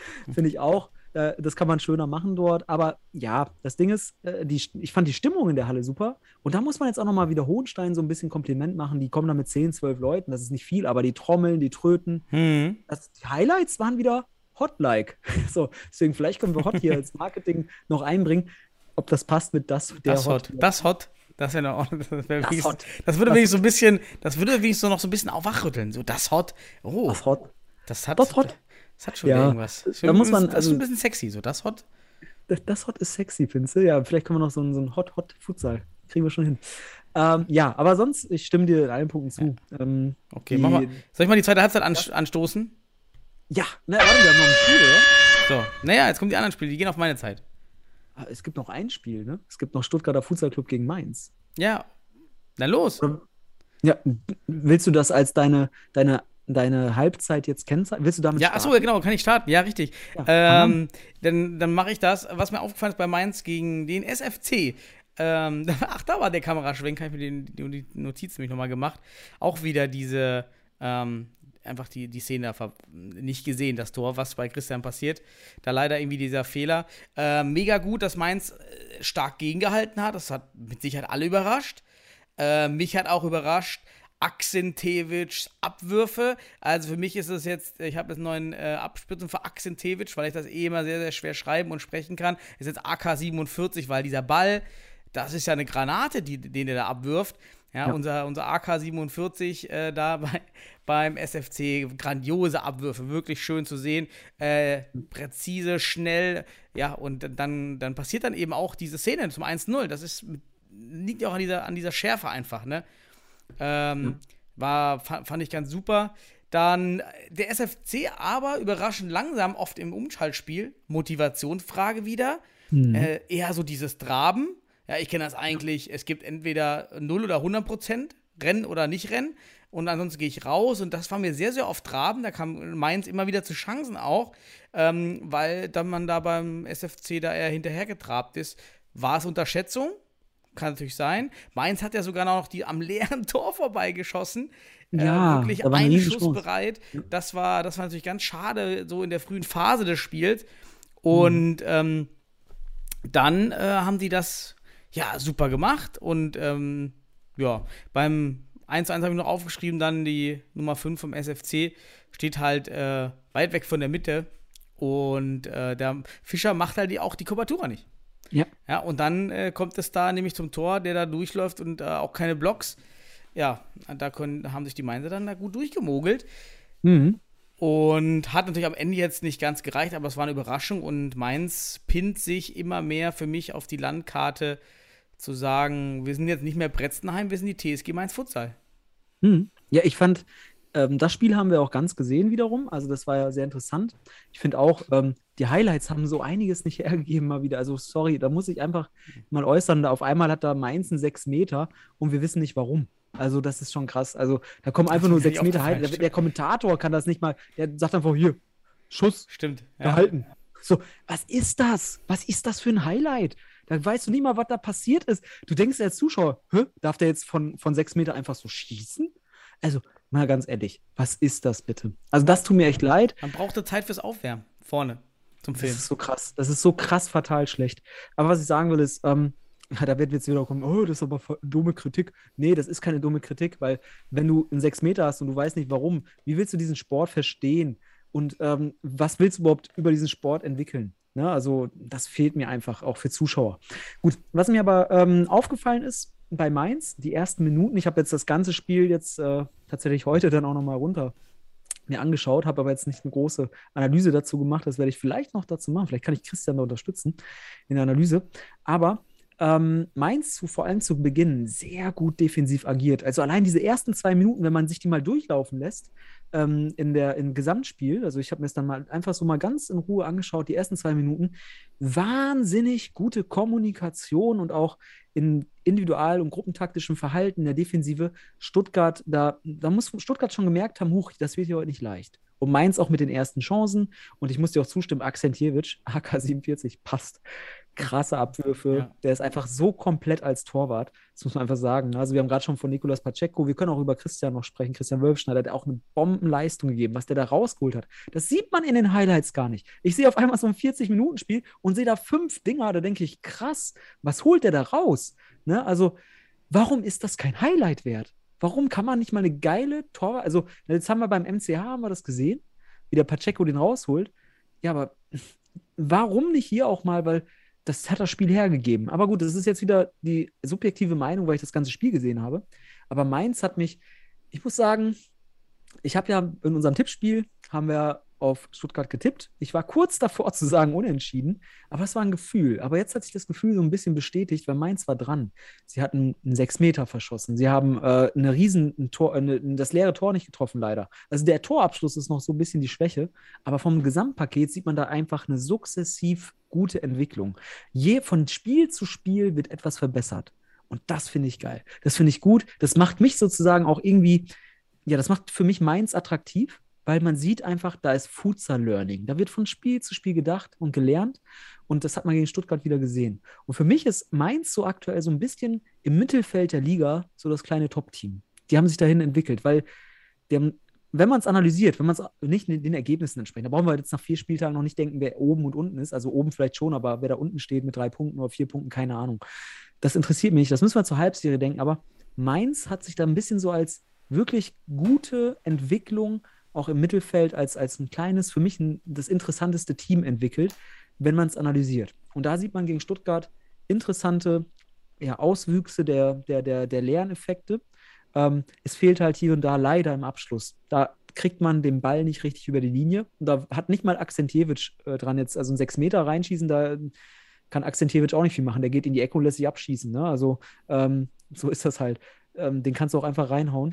F: Finde ich auch. Das kann man schöner machen dort. Aber ja, das Ding ist, ich fand die Stimmung in der Halle super. Und da muss man jetzt auch nochmal wieder Hohenstein so ein bisschen Kompliment machen. Die kommen da mit 10, 12 Leuten. Das ist nicht viel, aber die Trommeln, die Tröten. Die Highlights waren wieder hot-like. So, deswegen vielleicht können wir hot hier als Marketing noch einbringen. Ob das passt mit das
E: Hot. Das Hot. Das wäre noch, das würde wenigstens noch so ein bisschen auch wachrütteln. So, das Hot. Oh.
F: Das Hot.
E: Das hat schon
F: Ja,
E: irgendwas.
F: da muss man,
E: das ist ein bisschen sexy, so das Hot.
F: Das Hot ist sexy, findest du? Ja, vielleicht können wir noch so einen Hot-Futsal. Kriegen wir schon hin. Ja, aber sonst, ich stimme dir in allen Punkten zu.
E: Okay, mach mal. Soll ich mal die zweite Halbzeit anstoßen?
F: Ja, warte, wir haben noch ein Spiel, oder?
E: So, jetzt kommen die anderen Spiele, die gehen auf meine Zeit.
F: Es gibt noch ein Spiel, ne? Es gibt noch Stuttgarter Futsal-Club gegen Mainz.
E: Ja, na los.
F: Ja, willst du das als deine Halbzeit jetzt kennzeichnen? Willst du damit starten?
E: Achso, genau, kann ich starten. Ja, richtig.
F: Ja.
E: Dann mache ich das. Was mir aufgefallen ist bei Mainz gegen den SFC. Da war der Kameraschwenk, habe ich mir die Notiz nämlich nochmal gemacht. Auch wieder diese, einfach die Szene nicht gesehen, das Tor, was bei Christian passiert. Da leider irgendwie dieser Fehler. Mega gut, dass Mainz stark gegengehalten hat. Das hat mit Sicherheit alle überrascht. Mich hat auch überrascht, Aksentevics Abwürfe. Also für mich ist es jetzt, ich habe jetzt einen neuen Abkürzung für Aksentevic, weil ich das immer sehr, sehr schwer schreiben und sprechen kann. Ist jetzt AK-47, weil dieser Ball, das ist ja eine Granate, den er da abwirft. Ja. Unser AK-47 da beim SFC, grandiose Abwürfe, wirklich schön zu sehen, präzise, schnell, ja, und dann passiert dann eben auch diese Szene zum 1-0, das liegt ja auch an dieser Schärfe einfach, ne? Fand ich ganz super. Dann der SFC aber überraschend langsam, oft im Umschaltspiel, Motivationsfrage wieder, eher so dieses Traben. Ja, ich kenne das eigentlich, es gibt entweder 0 oder 100%, Rennen oder nicht Rennen, und ansonsten gehe ich raus, und das war mir sehr, sehr oft Traben, da kam Mainz immer wieder zu Chancen auch, weil dann man da beim SFC da eher hinterhergetrabt ist. War es Unterschätzung? Kann natürlich sein. Mainz hat ja sogar noch am leeren Tor vorbeigeschossen.
F: Ja,
E: wirklich einschussbereit. Das war natürlich ganz schade, so in der frühen Phase des Spiels. Und dann haben die das super gemacht. Und beim 1:1 habe ich noch aufgeschrieben, dann die Nummer 5 vom SFC steht halt weit weg von der Mitte. Und der Fischer macht halt auch die Kubatura nicht. Ja, und dann kommt es da nämlich zum Tor, der da durchläuft, und auch keine Blocks. Ja, da haben sich die Mainzer dann da gut durchgemogelt. Und hat natürlich am Ende jetzt nicht ganz gereicht, aber es war eine Überraschung, und Mainz pinnt sich immer mehr für mich auf die Landkarte, zu sagen, wir sind jetzt nicht mehr Bretzenheim, wir sind die TSG Mainz Futsal.
F: Ja, ich fand, das Spiel haben wir auch ganz gesehen wiederum, also das war ja sehr interessant. Ich finde auch, die Highlights haben so einiges nicht hergegeben mal wieder, also sorry, da muss ich einfach mal äußern, auf einmal hat da Mainz einen 6 Meter und wir wissen nicht warum. Also das ist schon krass, also da kommen einfach nur 6 Meter Highlights, der Kommentator kann das nicht mal, der sagt einfach, hier, Schuss,
E: stimmt,
F: gehalten. So, was ist das? Was ist das für ein Highlight? Da weißt du nicht mal, was da passiert ist. Du denkst als Zuschauer, darf der jetzt von 6 Meter einfach so schießen? Also, mal ganz ehrlich, was ist das bitte? Also, das tut mir echt leid.
E: Man brauchte Zeit fürs Aufwärmen, vorne, zum Film.
F: Das ist so krass. Das ist so krass fatal schlecht. Aber was ich sagen will, ist, da wird jetzt wieder kommen, das ist aber dumme Kritik. Nee, das ist keine dumme Kritik, weil wenn du einen 6 Meter hast und du weißt nicht warum, wie willst du diesen Sport verstehen? Und was willst du überhaupt über diesen Sport entwickeln? Ne? Also das fehlt mir einfach auch für Zuschauer. Gut, was mir aber aufgefallen ist bei Mainz, die ersten Minuten, ich habe jetzt das ganze Spiel jetzt tatsächlich heute dann auch nochmal runter mir angeschaut, habe aber jetzt nicht eine große Analyse dazu gemacht, das werde ich vielleicht noch dazu machen, vielleicht kann ich Christian da unterstützen in der Analyse, aber Mainz vor allem zu Beginn sehr gut defensiv agiert. Also allein diese ersten 2 Minuten, wenn man sich die mal durchlaufen lässt, im Gesamtspiel, also ich habe mir das dann mal einfach so mal ganz in Ruhe angeschaut, die ersten 2 Minuten, wahnsinnig gute Kommunikation und auch in individual- und gruppentaktischem Verhalten der Defensive. Stuttgart, da muss Stuttgart schon gemerkt haben, das wird hier heute nicht leicht. Und Mainz auch mit den ersten Chancen, und ich muss dir auch zustimmen, Aksentevic, AK-47, passt. krasse Abwürfe.
E: Ja.
F: Der ist einfach so komplett als Torwart. Das muss man einfach sagen. Also wir haben gerade schon von Nicolas Pacheco, wir können auch über Christian noch sprechen. Christian Wölfschneider, der hat auch eine Bombenleistung gegeben, was der da rausgeholt hat. Das sieht man in den Highlights gar nicht. Ich sehe auf einmal so ein 40-Minuten-Spiel und sehe da 5 Dinger. Da denke ich, krass, was holt der da raus? Ne? Also warum ist das kein Highlight wert? Warum kann man nicht mal eine geile Torwart... Also jetzt haben wir beim MCH, haben wir das gesehen, wie der Pacheco den rausholt. Ja, aber warum nicht hier auch mal, weil das hat das Spiel hergegeben. Aber gut, das ist jetzt wieder die subjektive Meinung, weil ich das ganze Spiel gesehen habe. Aber Mainz hat mich, ich muss sagen, ich habe ja in unserem Tippspiel, haben wir auf Stuttgart getippt. Ich war kurz davor zu sagen unentschieden, aber es war ein Gefühl. Aber jetzt hat sich das Gefühl so ein bisschen bestätigt, weil Mainz war dran. Sie hatten einen 6 Meter verschossen. Sie haben das leere Tor nicht getroffen, leider. Also der Torabschluss ist noch so ein bisschen die Schwäche, aber vom Gesamtpaket sieht man da einfach eine sukzessiv gute Entwicklung. Von Spiel zu Spiel wird etwas verbessert. Und das finde ich geil. Das finde ich gut. Das macht mich sozusagen auch irgendwie, ja, das macht für mich Mainz attraktiv, weil man sieht einfach, da ist Futsal-Learning. Da wird von Spiel zu Spiel gedacht und gelernt. Und das hat man gegen Stuttgart wieder gesehen. Und für mich ist Mainz so aktuell so ein bisschen im Mittelfeld der Liga so das kleine Top-Team. Die haben sich dahin entwickelt, weil wenn man es analysiert, wenn man es nicht den Ergebnissen entspricht, da brauchen wir jetzt nach 4 Spieltagen noch nicht denken, wer oben und unten ist. Also oben vielleicht schon, aber wer da unten steht mit 3 Punkten oder 4 Punkten, keine Ahnung. Das interessiert mich nicht. Das müssen wir zur Halbserie denken. Aber Mainz hat sich da ein bisschen so als wirklich gute Entwicklung auch im Mittelfeld als ein kleines, für mich das interessanteste Team entwickelt, wenn man es analysiert. Und da sieht man gegen Stuttgart interessante Auswüchse der Lerneffekte. Es fehlt halt hier und da leider im Abschluss. Da kriegt man den Ball nicht richtig über die Linie. Und da hat nicht mal Akzentjewitsch dran jetzt, also einen 6 Meter reinschießen, da kann Akzentjewitsch auch nicht viel machen. Der geht in die Ecke und lässt sich abschießen. Ne? Also so ist das halt. Den kannst du auch einfach reinhauen.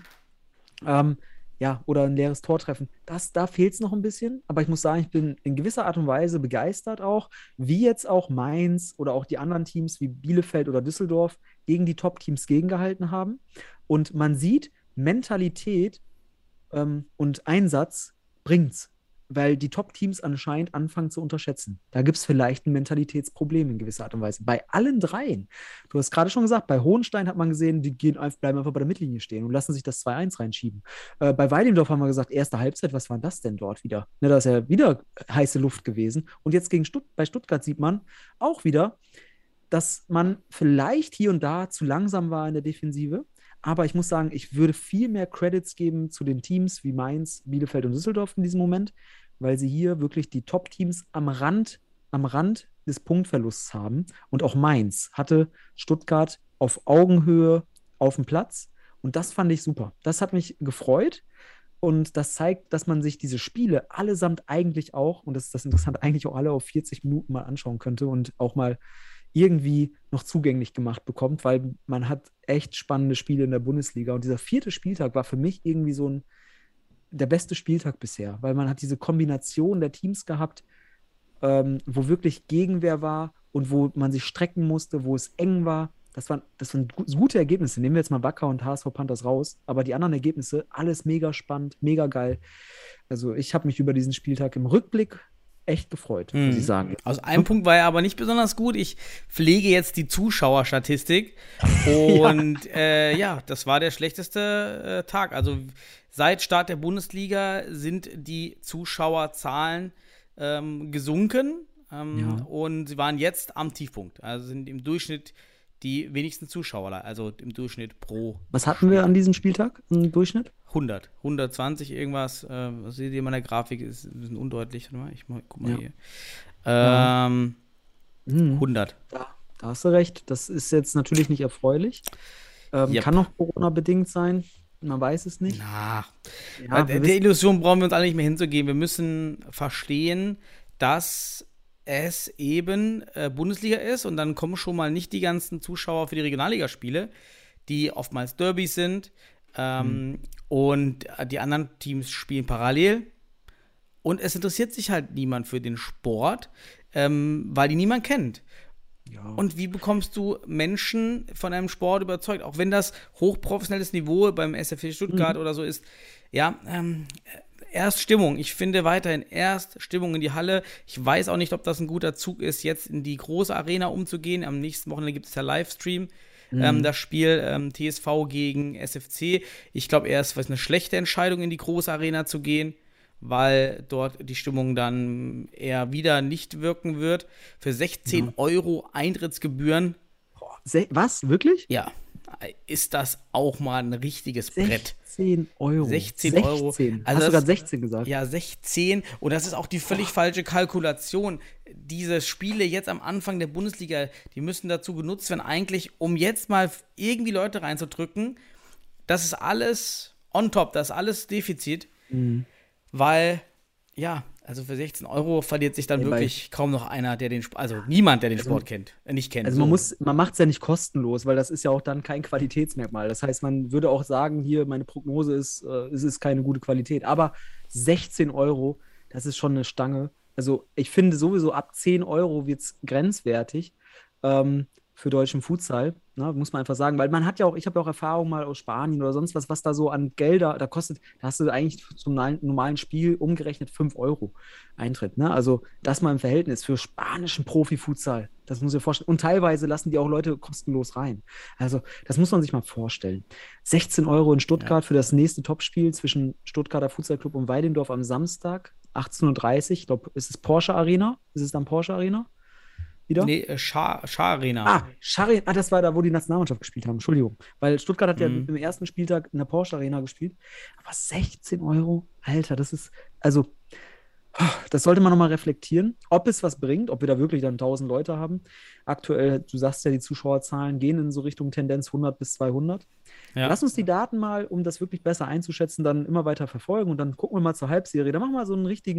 F: Oder ein leeres Tor treffen. Da fehlt es noch ein bisschen, aber ich muss sagen, ich bin in gewisser Art und Weise begeistert auch, wie jetzt auch Mainz oder auch die anderen Teams wie Bielefeld oder Düsseldorf gegen die Top-Teams gegengehalten haben. Und man sieht, Mentalität und Einsatz bringt's, weil die Top-Teams anscheinend anfangen zu unterschätzen. Da gibt es vielleicht ein Mentalitätsproblem in gewisser Art und Weise. Bei allen dreien. Du hast gerade schon gesagt, bei Hohenstein hat man gesehen, die bleiben einfach bei der Mittellinie stehen und lassen sich das 2-1 reinschieben. Bei Weidendorf haben wir gesagt, erste Halbzeit, was war das denn dort wieder? Ne, da ist ja wieder heiße Luft gewesen. Und jetzt bei Stuttgart sieht man auch wieder, dass man vielleicht hier und da zu langsam war in der Defensive. Aber ich muss sagen, ich würde viel mehr Credits geben zu den Teams wie Mainz, Bielefeld und Düsseldorf in diesem Moment, weil sie hier wirklich die Top-Teams am Rand des Punktverlusts haben. Und auch Mainz hatte Stuttgart auf Augenhöhe auf dem Platz. Und das fand ich super. Das hat mich gefreut. Und das zeigt, dass man sich diese Spiele allesamt eigentlich auch, und das ist das Interessante, eigentlich auch alle auf 40 Minuten mal anschauen könnte und auch mal irgendwie noch zugänglich gemacht bekommt, weil man hat echt spannende Spiele in der Bundesliga. Und dieser 4. Spieltag war für mich irgendwie der beste Spieltag bisher, weil man hat diese Kombination der Teams gehabt, wo wirklich Gegenwehr war und wo man sich strecken musste, wo es eng war. Das waren gute Ergebnisse. Nehmen wir jetzt mal Wacker und HSV Panthers raus, aber die anderen Ergebnisse, alles mega spannend, mega geil. Also ich habe mich über diesen Spieltag im Rückblick echt gefreut, muss ich sagen.
E: Aus einem Punkt war er aber nicht besonders gut. Ich pflege jetzt die Zuschauerstatistik und das war der schlechteste Tag. Also seit Start der Bundesliga sind die Zuschauerzahlen gesunken und sie waren jetzt am Tiefpunkt. Also sind im Durchschnitt die wenigsten Zuschauer, also im Durchschnitt pro.
F: Was hatten wir an diesem Spieltag im Durchschnitt?
E: 100, 120 irgendwas. Was seht ihr in meiner Grafik? Ist ein bisschen undeutlich. Guck mal hier. 100.
F: Da hast du recht. Das ist jetzt natürlich nicht erfreulich. Kann noch Corona-bedingt sein. Man weiß es nicht.
E: Der Illusion brauchen wir uns alle nicht mehr hinzugeben. Wir müssen verstehen, dass es eben Bundesliga ist und dann kommen schon mal nicht die ganzen Zuschauer für die Regionalligaspiele, die oftmals Derbys sind und die anderen Teams spielen parallel und es interessiert sich halt niemand für den Sport, weil die niemand kennt. Ja. Und wie bekommst du Menschen von einem Sport überzeugt, auch wenn das hochprofessionelles Niveau beim SFC Stuttgart oder so ist, erst Stimmung. Ich finde weiterhin erst Stimmung in die Halle. Ich weiß auch nicht, ob das ein guter Zug ist, jetzt in die große Arena umzugehen. Am nächsten Wochenende gibt es ja Livestream. Das Spiel TSV gegen SFC. Ich glaube, erst war es eine schlechte Entscheidung, in die große Arena zu gehen, weil dort die Stimmung dann eher wieder nicht wirken wird. Für 16 Euro Eintrittsgebühren.
F: Was? Wirklich?
E: Ja, ist das auch mal ein richtiges Brett.
F: 16 Euro.
E: 16 Euro.
F: Also hast du gerade 16 gesagt?
E: Ja, 16. Und das ist auch die völlig falsche Kalkulation. Diese Spiele jetzt am Anfang der Bundesliga, die müssen dazu genutzt werden, eigentlich, um jetzt mal irgendwie Leute reinzudrücken. Das ist alles on top, das ist alles Defizit. Weil, ja, also für 16 Euro verliert sich dann wirklich kaum noch einer, der niemand, der den Sport nicht kennt.
F: Also man macht es ja nicht kostenlos, weil das ist ja auch dann kein Qualitätsmerkmal. Das heißt, man würde auch sagen, hier, meine Prognose ist, es ist keine gute Qualität. Aber 16 Euro, das ist schon eine Stange. Also ich finde sowieso, ab 10 Euro wird es grenzwertig für deutschen Futsal. Ne, muss man einfach sagen, weil man hat ja auch, ich habe ja auch Erfahrung mal aus Spanien oder sonst was da so an Gelder, da hast du eigentlich zum normalen Spiel umgerechnet 5 Euro Eintritt. Ne? Also das mal im Verhältnis für spanischen Profifutsal, das muss ich mir vorstellen. Und teilweise lassen die auch Leute kostenlos rein. Also das muss man sich mal vorstellen. 16 Euro in Stuttgart für das nächste Topspiel zwischen Stuttgarter Futsalclub und Weidendorf am Samstag, 18:30 Uhr. Ich glaube, ist es Porsche Arena? Ist es dann Porsche Arena? Wieder?
E: Nee, Schar-Arena.
F: Das war da, wo die Nationalmannschaft gespielt haben. Entschuldigung. Weil Stuttgart hat ja im ersten Spieltag in der Porsche Arena gespielt. Aber 16 Euro? Alter, das ist, also, das sollte man nochmal reflektieren, ob es was bringt, ob wir da wirklich dann 1000 Leute haben. Aktuell, du sagst ja, die Zuschauerzahlen gehen in so Richtung Tendenz 100 bis 200. Ja. Lass uns die Daten mal, um das wirklich besser einzuschätzen, dann immer weiter verfolgen und dann gucken wir mal zur Halbserie. Da machen wir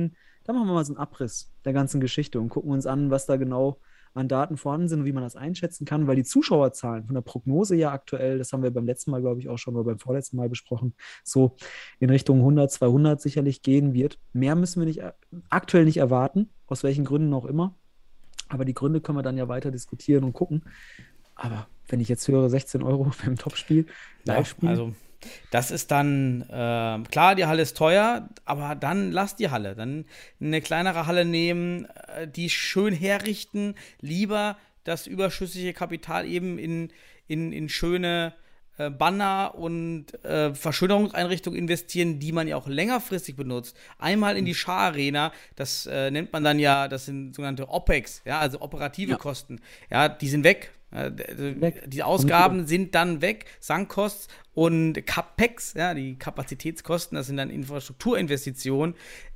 F: mal so einen Abriss der ganzen Geschichte und gucken uns an, was da genau an Daten vorhanden sind und wie man das einschätzen kann, weil die Zuschauerzahlen von der Prognose ja aktuell, das haben wir beim letzten Mal, glaube ich, auch schon oder beim vorletzten Mal besprochen, so in Richtung 100, 200 sicherlich gehen wird. Mehr müssen wir aktuell nicht erwarten, aus welchen Gründen auch immer. Aber die Gründe können wir dann ja weiter diskutieren und gucken. Aber wenn ich jetzt höre, 16 Euro beim Topspiel, Live-Spiel.
E: Also das ist dann, klar, die Halle ist teuer, aber dann lass die Halle. Dann eine kleinere Halle nehmen, die schön herrichten, lieber das überschüssige Kapital eben in schöne Banner und Verschönerungseinrichtungen investieren, die man ja auch längerfristig benutzt. Einmal in die Schar-Arena, das nennt man dann ja, das sind sogenannte OPEX, ja, also operative Kosten. Ja, die sind weg. Die Ausgaben sind dann weg, Sankkost und CapEx, ja, die Kapazitätskosten, das sind dann Infrastrukturinvestitionen.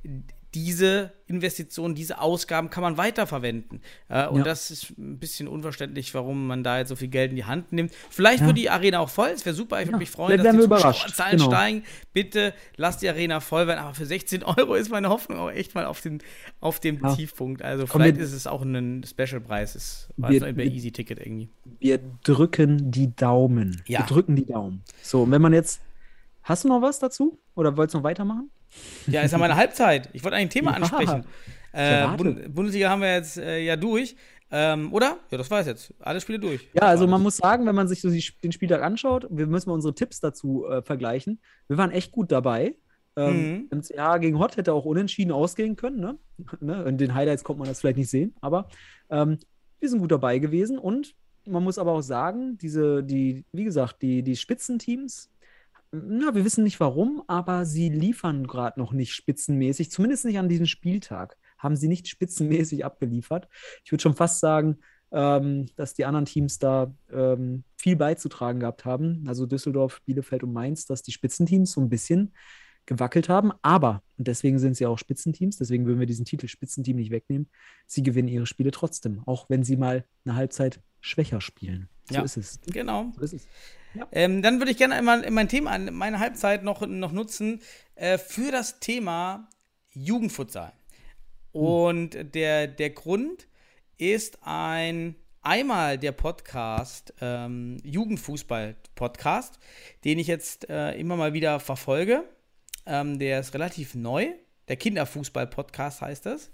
E: Diese Investitionen, diese Ausgaben kann man weiterverwenden. Und das ist ein bisschen unverständlich, warum man da jetzt so viel Geld in die Hand nimmt. Vielleicht wird die Arena auch voll, es wäre super, ich würde mich freuen, dass die Zuschauerzahlen steigen. Bitte lasst die Arena voll werden, aber für 16 Euro ist meine Hoffnung auch echt mal auf dem Tiefpunkt. Also vielleicht ist es auch ein Special-Preis, es war jetzt ein Easy-Ticket irgendwie.
F: Wir drücken die Daumen.
E: Ja.
F: Wir drücken die Daumen. So, und wenn man jetzt, hast du noch was dazu? Oder wolltest du noch weitermachen?
E: Ja, ist ja meine Halbzeit. Ich wollte eigentlich ein Thema ansprechen. Bundesliga haben wir jetzt durch. Oder? Ja, das war es jetzt. Alle Spiele durch.
F: Ja, also man muss sagen, wenn man sich so den Spieltag anschaut, wir müssen mal unsere Tipps dazu vergleichen. Wir waren echt gut dabei. MCH gegen Hott hätte auch unentschieden ausgehen können. Ne? In den Highlights konnte man das vielleicht nicht sehen. Aber wir sind gut dabei gewesen. Und man muss aber auch sagen, wie gesagt, die Spitzenteams, wir wissen nicht warum, aber sie liefern gerade noch nicht spitzenmäßig, zumindest nicht an diesem Spieltag, haben sie nicht spitzenmäßig abgeliefert. Ich würde schon fast sagen, dass die anderen Teams da viel beizutragen gehabt haben, also Düsseldorf, Bielefeld und Mainz, dass die Spitzenteams so ein bisschen gewackelt haben, aber, und deswegen sind sie auch Spitzenteams, deswegen würden wir diesen Titel Spitzenteam nicht wegnehmen, sie gewinnen ihre Spiele trotzdem, auch wenn sie mal eine Halbzeit schwächer spielen. So ist es.
E: Genau.
F: So ist es. Ja.
E: Dann würde ich gerne einmal mein Thema, meine Halbzeit noch nutzen für das Thema Jugendfutsal. Und der Grund ist einmal der Podcast, Jugendfußball-Podcast, den ich jetzt immer mal wieder verfolge. Der ist relativ neu. Der Kinderfußball-Podcast heißt das.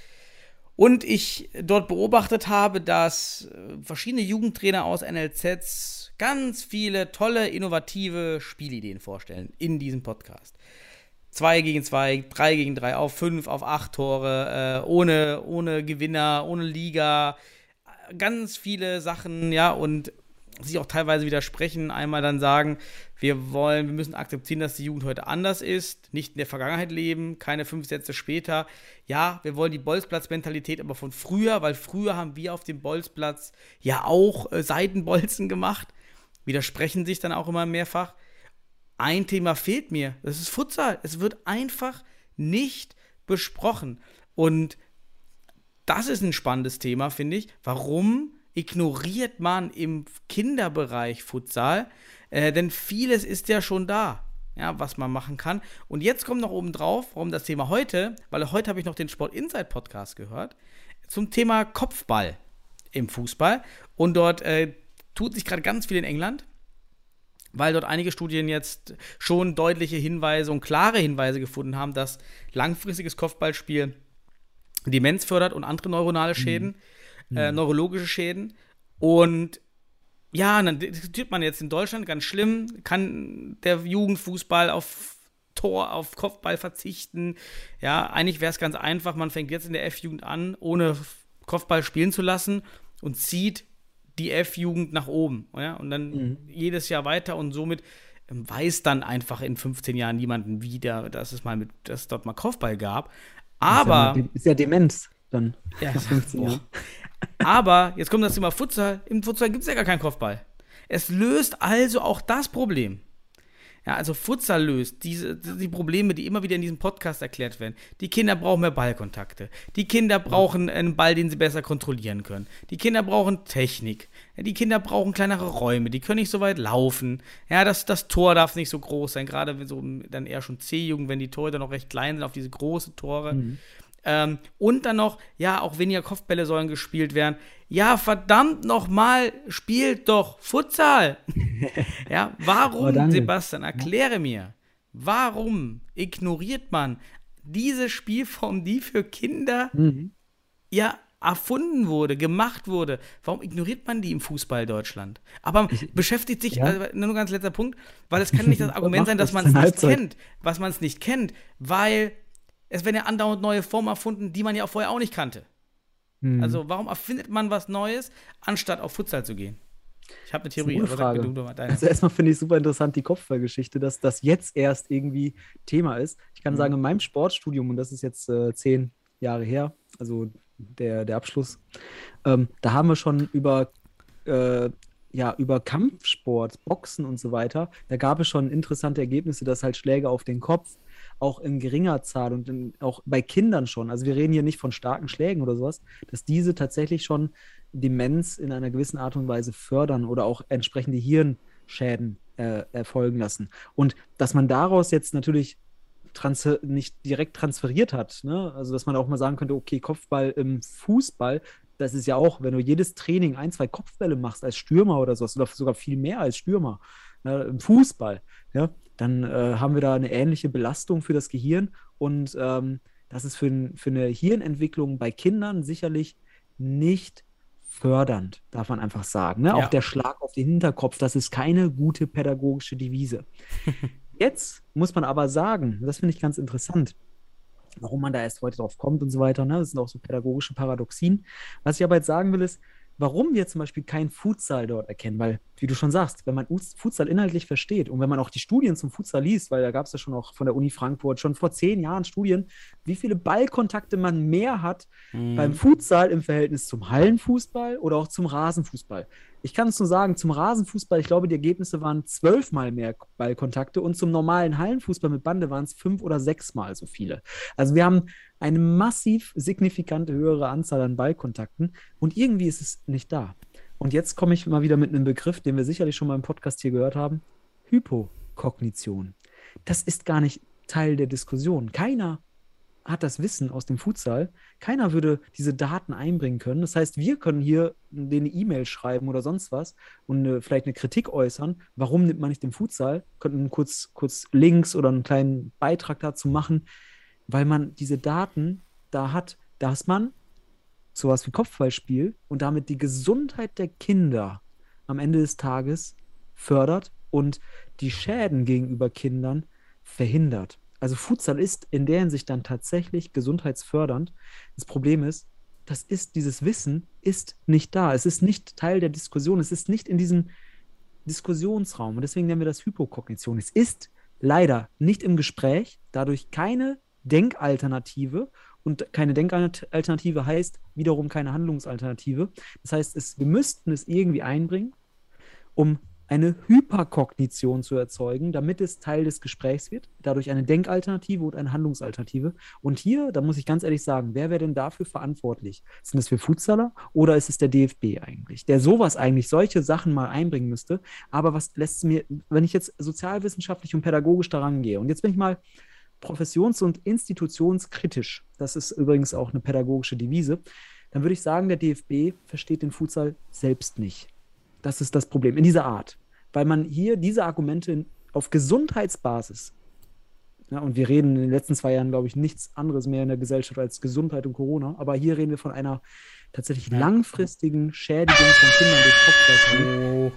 E: Und ich dort beobachtet habe, dass verschiedene Jugendtrainer aus NLZs ganz viele tolle, innovative Spielideen vorstellen in diesem Podcast. 2 gegen 2, 3 gegen 3, auf 5, auf 8 Tore, ohne Gewinner, ohne Liga, ganz viele Sachen, ja, und sich auch teilweise widersprechen, einmal dann sagen, wir müssen akzeptieren, dass die Jugend heute anders ist, nicht in der Vergangenheit leben, keine 5 Sätze später. Ja, wir wollen die Bolzplatz-Mentalität aber von früher, weil früher haben wir auf dem Bolzplatz ja auch Seitenbolzen gemacht, widersprechen sich dann auch immer mehrfach. Ein Thema fehlt mir, das ist Futsal. Es wird einfach nicht besprochen. Und das ist ein spannendes Thema, finde ich. Warum ignoriert man im Kinderbereich Futsal? Denn vieles ist ja schon da, ja, was man machen kann. Und jetzt kommt noch oben drauf, warum das Thema heute, weil heute habe ich noch den Sport Insight Podcast gehört, zum Thema Kopfball im Fußball. Und dort tut sich gerade ganz viel in England, weil dort einige Studien jetzt schon deutliche Hinweise und klare Hinweise gefunden haben, dass langfristiges Kopfballspiel Demenz fördert und andere neuronale Schäden, neurologische Schäden. Und ja, dann diskutiert man jetzt in Deutschland, ganz schlimm, kann der Jugendfußball auf Kopfball verzichten. Ja, eigentlich wäre es ganz einfach, man fängt jetzt in der F-Jugend an, ohne Kopfball spielen zu lassen und zieht die F-Jugend nach oben. Ja? Und dann jedes Jahr weiter und somit weiß dann einfach in 15 Jahren niemanden wieder, dass es dort mal Kopfball gab. Aber
F: ist ja Demenz dann.
E: Ja, 15 Jahren. Aber jetzt kommt das Thema Futsal. Im Futsal gibt es ja gar keinen Kopfball. Es löst also auch das Problem. Ja, also Futsal löst die Probleme, die immer wieder in diesem Podcast erklärt werden. Die Kinder brauchen mehr Ballkontakte. Die Kinder brauchen einen Ball, den sie besser kontrollieren können. Die Kinder brauchen Technik. Ja, die Kinder brauchen kleinere Räume. Die können nicht so weit laufen. Ja, das Tor darf nicht so groß sein. Gerade so dann eher schon C-Jugend, wenn die Tore dann noch recht klein sind, auf diese großen Tore. Und dann noch, ja, auch weniger Kopfbälle sollen gespielt werden. Ja, verdammt nochmal, spielt doch Futsal. Ja, warum, Sebastian, erkläre mir, warum ignoriert man diese Spielform, die für Kinder ja erfunden wurde, gemacht wurde? Warum ignoriert man die im Fußball Deutschland? Aber beschäftigt sich, nur ganz letzter Punkt, weil es kann nicht das Argument sein, dass man es nicht kennt, was man es nicht kennt, weil es werden ja andauernd neue Formen erfunden, die man ja auch vorher auch nicht kannte. Also warum erfindet man was Neues, anstatt auf Futsal zu gehen? Ich habe eine Theorie, aber sag mir du mal deine.
F: Also erstmal finde ich super interessant die Kopfballgeschichte, dass das jetzt erst irgendwie Thema ist. Ich kann sagen, in meinem Sportstudium, und das ist jetzt 10 Jahre her, also der Abschluss, da haben wir schon über Kampfsport, Boxen und so weiter, da gab es schon interessante Ergebnisse, dass halt Schläge auf den Kopf auch in geringer Zahl und auch bei Kindern schon, also wir reden hier nicht von starken Schlägen oder sowas, dass diese tatsächlich schon Demenz in einer gewissen Art und Weise fördern oder auch entsprechende Hirnschäden erfolgen lassen. Und dass man daraus jetzt natürlich nicht direkt transferiert hat, ne? Also dass man auch mal sagen könnte, okay, Kopfball im Fußball, das ist ja auch, wenn du jedes Training 1, 2 Kopfbälle machst als Stürmer oder sowas, oder sogar viel mehr als Stürmer, ne, im Fußball, ja, dann haben wir da eine ähnliche Belastung für das Gehirn und das ist für eine Hirnentwicklung bei Kindern sicherlich nicht fördernd, darf man einfach sagen. Ne? Ja. Auch der Schlag auf den Hinterkopf, das ist keine gute pädagogische Devise. Jetzt muss man aber sagen, das finde ich ganz interessant, warum man da erst heute drauf kommt und so weiter, ne? Das sind auch so pädagogische Paradoxien. Was ich aber jetzt sagen will, ist, warum wir zum Beispiel kein Futsal dort erkennen, weil, wie du schon sagst, wenn man Futsal inhaltlich versteht und wenn man auch die Studien zum Futsal liest, weil da gab es ja schon auch von der Uni Frankfurt schon vor 10 Jahren Studien, wie viele Ballkontakte man mehr hat beim Futsal im Verhältnis zum Hallenfußball oder auch zum Rasenfußball. Ich kann es nur sagen, zum Rasenfußball, ich glaube, die Ergebnisse waren 12-mal mehr Ballkontakte und zum normalen Hallenfußball mit Bande waren es 5- oder 6-mal so viele. Also wir haben eine massiv signifikante höhere Anzahl an Ballkontakten und irgendwie ist es nicht da. Und jetzt komme ich mal wieder mit einem Begriff, den wir sicherlich schon mal im Podcast hier gehört haben, Hypokognition. Das ist gar nicht Teil der Diskussion. Keiner hat das Wissen aus dem Futsal. Keiner würde diese Daten einbringen können. Das heißt, wir können hier eine E-Mail schreiben oder sonst was und vielleicht eine Kritik äußern. Warum nimmt man nicht den Futsal? Könnten kurz Links oder einen kleinen Beitrag dazu machen, weil man diese Daten da hat, dass man sowas wie Kopfballspiel und damit die Gesundheit der Kinder am Ende des Tages fördert und die Schäden gegenüber Kindern verhindert. Also Futsal ist in der Hinsicht dann tatsächlich gesundheitsfördernd. Das Problem ist, dieses Wissen ist nicht da. Es ist nicht Teil der Diskussion. Es ist nicht in diesem Diskussionsraum. Und deswegen nennen wir das Hypokognition. Es ist leider nicht im Gespräch, dadurch keine Denkalternative. Und keine Denkalternative heißt wiederum keine Handlungsalternative. Das heißt, wir müssten es irgendwie einbringen, um eine Hyperkognition zu erzeugen, damit es Teil des Gesprächs wird. Dadurch eine Denkalternative und eine Handlungsalternative. Und hier, da muss ich ganz ehrlich sagen, wer wäre denn dafür verantwortlich? Sind das wir Futsaler oder ist es der DFB eigentlich, der solche Sachen mal einbringen müsste? Aber was lässt es mir, wenn ich jetzt sozialwissenschaftlich und pädagogisch daran gehe, und jetzt bin ich mal professions- und institutionskritisch, das ist übrigens auch eine pädagogische Devise, dann würde ich sagen, der DFB versteht den Futsal selbst nicht. Das ist das Problem, in dieser Art. Weil man hier diese Argumente auf Gesundheitsbasis, ja, und wir reden in den letzten 2 Jahren, glaube ich, nichts anderes mehr in der Gesellschaft als Gesundheit und Corona, aber hier reden wir von einer tatsächlich langfristigen Schädigung von Kindern durch Kopfschmerzen.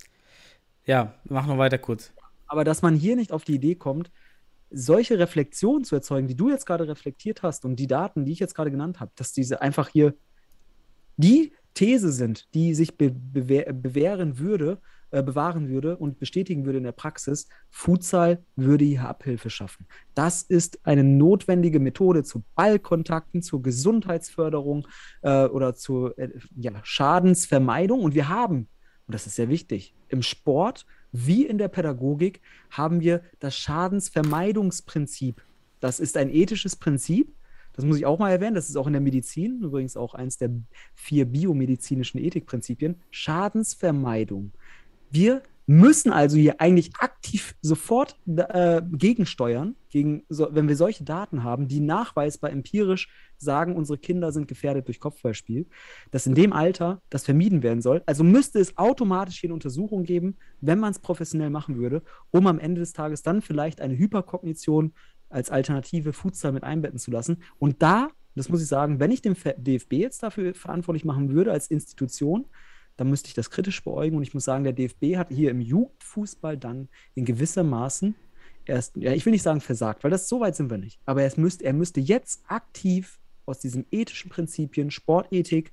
E: Ja, mach noch weiter kurz.
F: Aber dass man hier nicht auf die Idee kommt, solche Reflexionen zu erzeugen, die du jetzt gerade reflektiert hast und die Daten, die ich jetzt gerade genannt habe, dass diese einfach hier die These sind, die sich bewahren würde und bestätigen würde in der Praxis, Futsal würde hier Abhilfe schaffen. Das ist eine notwendige Methode zu Ballkontakten, zur Gesundheitsförderung oder zur Schadensvermeidung. Und wir haben, und das ist sehr wichtig, im Sport wie in der Pädagogik haben wir das Schadensvermeidungsprinzip. Das ist ein ethisches Prinzip. Das muss ich auch mal erwähnen, das ist auch in der Medizin, übrigens auch eins der 4 biomedizinischen Ethikprinzipien, Schadensvermeidung. Wir müssen also hier eigentlich aktiv sofort gegensteuern, wenn wir solche Daten haben, die nachweisbar empirisch sagen, unsere Kinder sind gefährdet durch Kopfballspiel, dass in dem Alter das vermieden werden soll. Also müsste es automatisch hier eine Untersuchung geben, wenn man es professionell machen würde, um am Ende des Tages dann vielleicht eine Hyperkognition als Alternative Futsal mit einbetten zu lassen. Und da, das muss ich sagen, wenn ich den DFB jetzt dafür verantwortlich machen würde als Institution, dann müsste ich das kritisch beäugen. Und ich muss sagen, der DFB hat hier im Jugendfußball dann in gewissermaßen ich will nicht sagen versagt, weil so weit sind wir nicht. Aber er müsste jetzt aktiv aus diesen ethischen Prinzipien, Sportethik,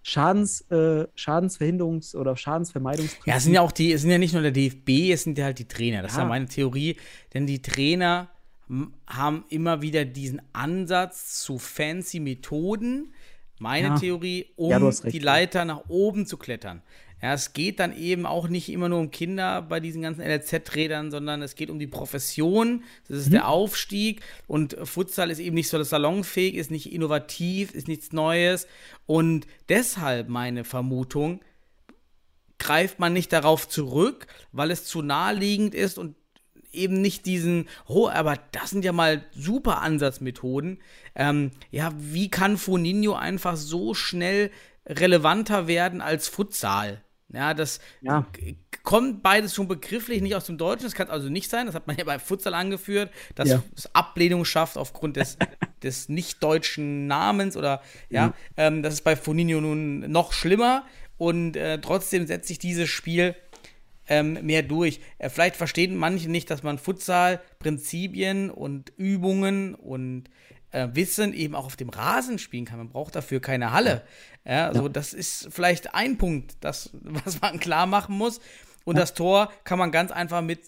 F: Schadensverhinderungs- oder Schadensvermeidungsprinzipien.
E: Ja, es sind ja nicht nur der DFB, es sind ja halt die Trainer. Das ist ja meine Theorie. Denn die Trainer haben immer wieder diesen Ansatz zu fancy Methoden, meine Theorie, die Leiter nach oben zu klettern. Ja, es geht dann eben auch nicht immer nur um Kinder bei diesen ganzen LRZ-Rädern, sondern es geht um die Profession, das ist der Aufstieg und Futsal ist eben nicht so salonfähig, ist nicht innovativ, ist nichts Neues und deshalb meine Vermutung, greift man nicht darauf zurück, weil es zu naheliegend ist und eben nicht aber das sind ja mal super Ansatzmethoden. Wie kann Foninho einfach so schnell relevanter werden als Futsal? Ja, das kommt beides schon begrifflich nicht aus dem Deutschen. Das kann also nicht sein. Das hat man ja bei Futsal angeführt, dass es Ablehnung schafft aufgrund des nicht-deutschen Namens oder das ist bei Foninho nun noch schlimmer und trotzdem setzt sich dieses Spiel mehr durch. Vielleicht verstehen manche nicht, dass man Futsal-Prinzipien und Übungen und Wissen eben auch auf dem Rasen spielen kann. Man braucht dafür keine Halle. Das ist vielleicht ein Punkt, was man klar machen muss. Und das Tor kann man ganz einfach mit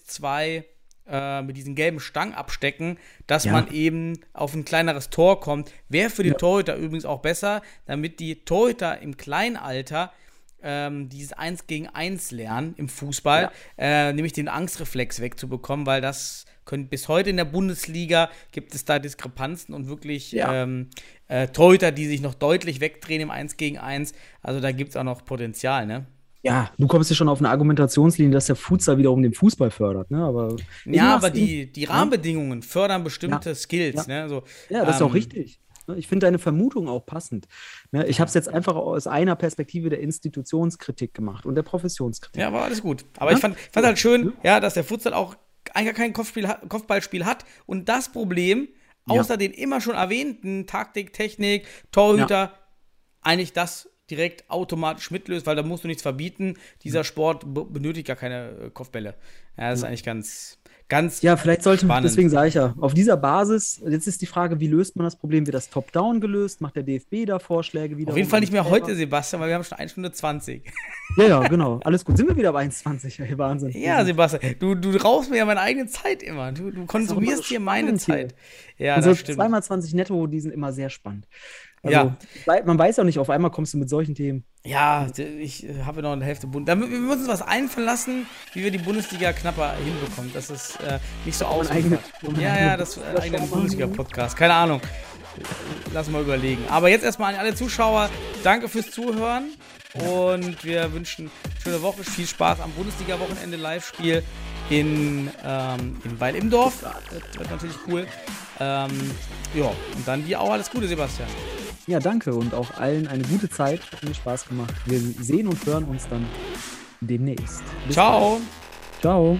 E: diesen gelben Stangen abstecken, dass man eben auf ein kleineres Tor kommt. Wäre für die Torhüter übrigens auch besser, damit die Torhüter im kleinen Alter dieses 1 gegen 1 lernen im Fußball, nämlich den Angstreflex wegzubekommen, weil das bis heute in der Bundesliga gibt es da Diskrepanzen und wirklich Torhüter, die sich noch deutlich wegdrehen im 1 gegen 1. Also da gibt es auch noch Potenzial, ne?
F: Ja, du kommst ja schon auf eine Argumentationslinie, dass der Futsal wiederum den Fußball fördert, ne? Aber
E: die Rahmenbedingungen fördern bestimmte Skills, ne? So,
F: das ist auch richtig. Ich finde deine Vermutung auch passend. Ich habe es jetzt einfach aus einer Perspektive der Institutionskritik gemacht und der Professionskritik.
E: Ja, war alles gut. Aber ich fand halt schön, dass der Futsal auch eigentlich kein Kopfballspiel hat und das Problem, außer den immer schon erwähnten Taktik, Technik, Torhüter, eigentlich direkt automatisch mitlöst, weil da musst du nichts verbieten. Dieser Sport benötigt gar keine Kopfbälle. Ja, das ist eigentlich ganz
F: ja, vielleicht sollte man,
E: spannend.
F: deswegen sage ich ja, auf dieser Basis, jetzt ist die Frage, wie löst man das Problem? Wird das top-down gelöst? Macht der DFB da Vorschläge wieder?
E: Auf jeden Fall nicht mehr heute, Sebastian, weil wir haben schon 1 Stunde 20.
F: Ja, genau. Alles gut. Sind wir wieder bei 1,20? Hey, Wahnsinn.
E: Ja, Sebastian, du raubst mir ja meine eigene Zeit immer. Du konsumierst hier meine Zeit. Ja,
F: also
E: das stimmt.
F: 2x20 netto, die sind immer sehr spannend. Also,
E: ja.
F: Man weiß auch nicht, auf einmal kommst du mit solchen Themen.
E: Ja, ich habe noch eine Hälfte Wir müssen uns was einfallen lassen, wie wir die Bundesliga knapper hinbekommen. Das ist nicht so ausufert. Ja, das ist ein eigener Bundesliga-Podcast. Keine Ahnung. Lass mal überlegen. Aber jetzt erstmal an alle Zuschauer, danke fürs Zuhören und wir wünschen eine schöne Woche, viel Spaß am Bundesliga-Wochenende Live-Spiel in Weil im Dorf. Das wird natürlich cool. Ja, und dann dir auch alles Gute, Sebastian.
F: Ja, danke und auch allen eine gute Zeit. Hat mir Spaß gemacht. Wir sehen und hören uns dann demnächst. Bis
E: Ciao.
F: Bald. Ciao.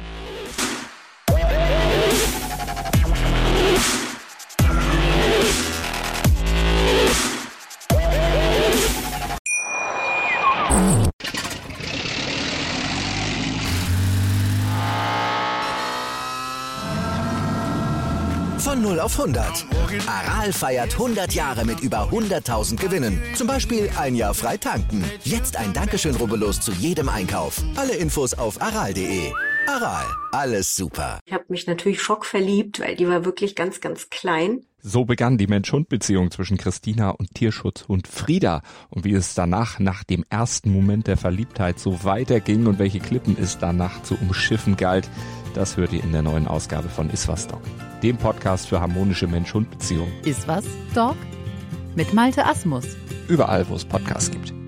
A: Von 0 auf 100. Aral feiert 100 Jahre mit über 100.000 Gewinnen. Zum Beispiel ein Jahr frei tanken. Jetzt ein Dankeschön, rubbellos zu jedem Einkauf. Alle Infos auf aral.de. Aral, alles super.
H: Ich habe mich natürlich schockverliebt, weil die war wirklich ganz, ganz klein.
I: So begann die Mensch-Hund-Beziehung zwischen Christina und Tierschutzhund Frieda. Und wie es danach, nach dem ersten Moment der Verliebtheit, so weiterging und welche Klippen es danach zu umschiffen galt, das hört ihr in der neuen Ausgabe von Iswas Dog, dem Podcast für harmonische Mensch-Hund-Beziehungen.
J: Iswas Dog mit Malte Asmus.
I: Überall, wo es Podcasts gibt.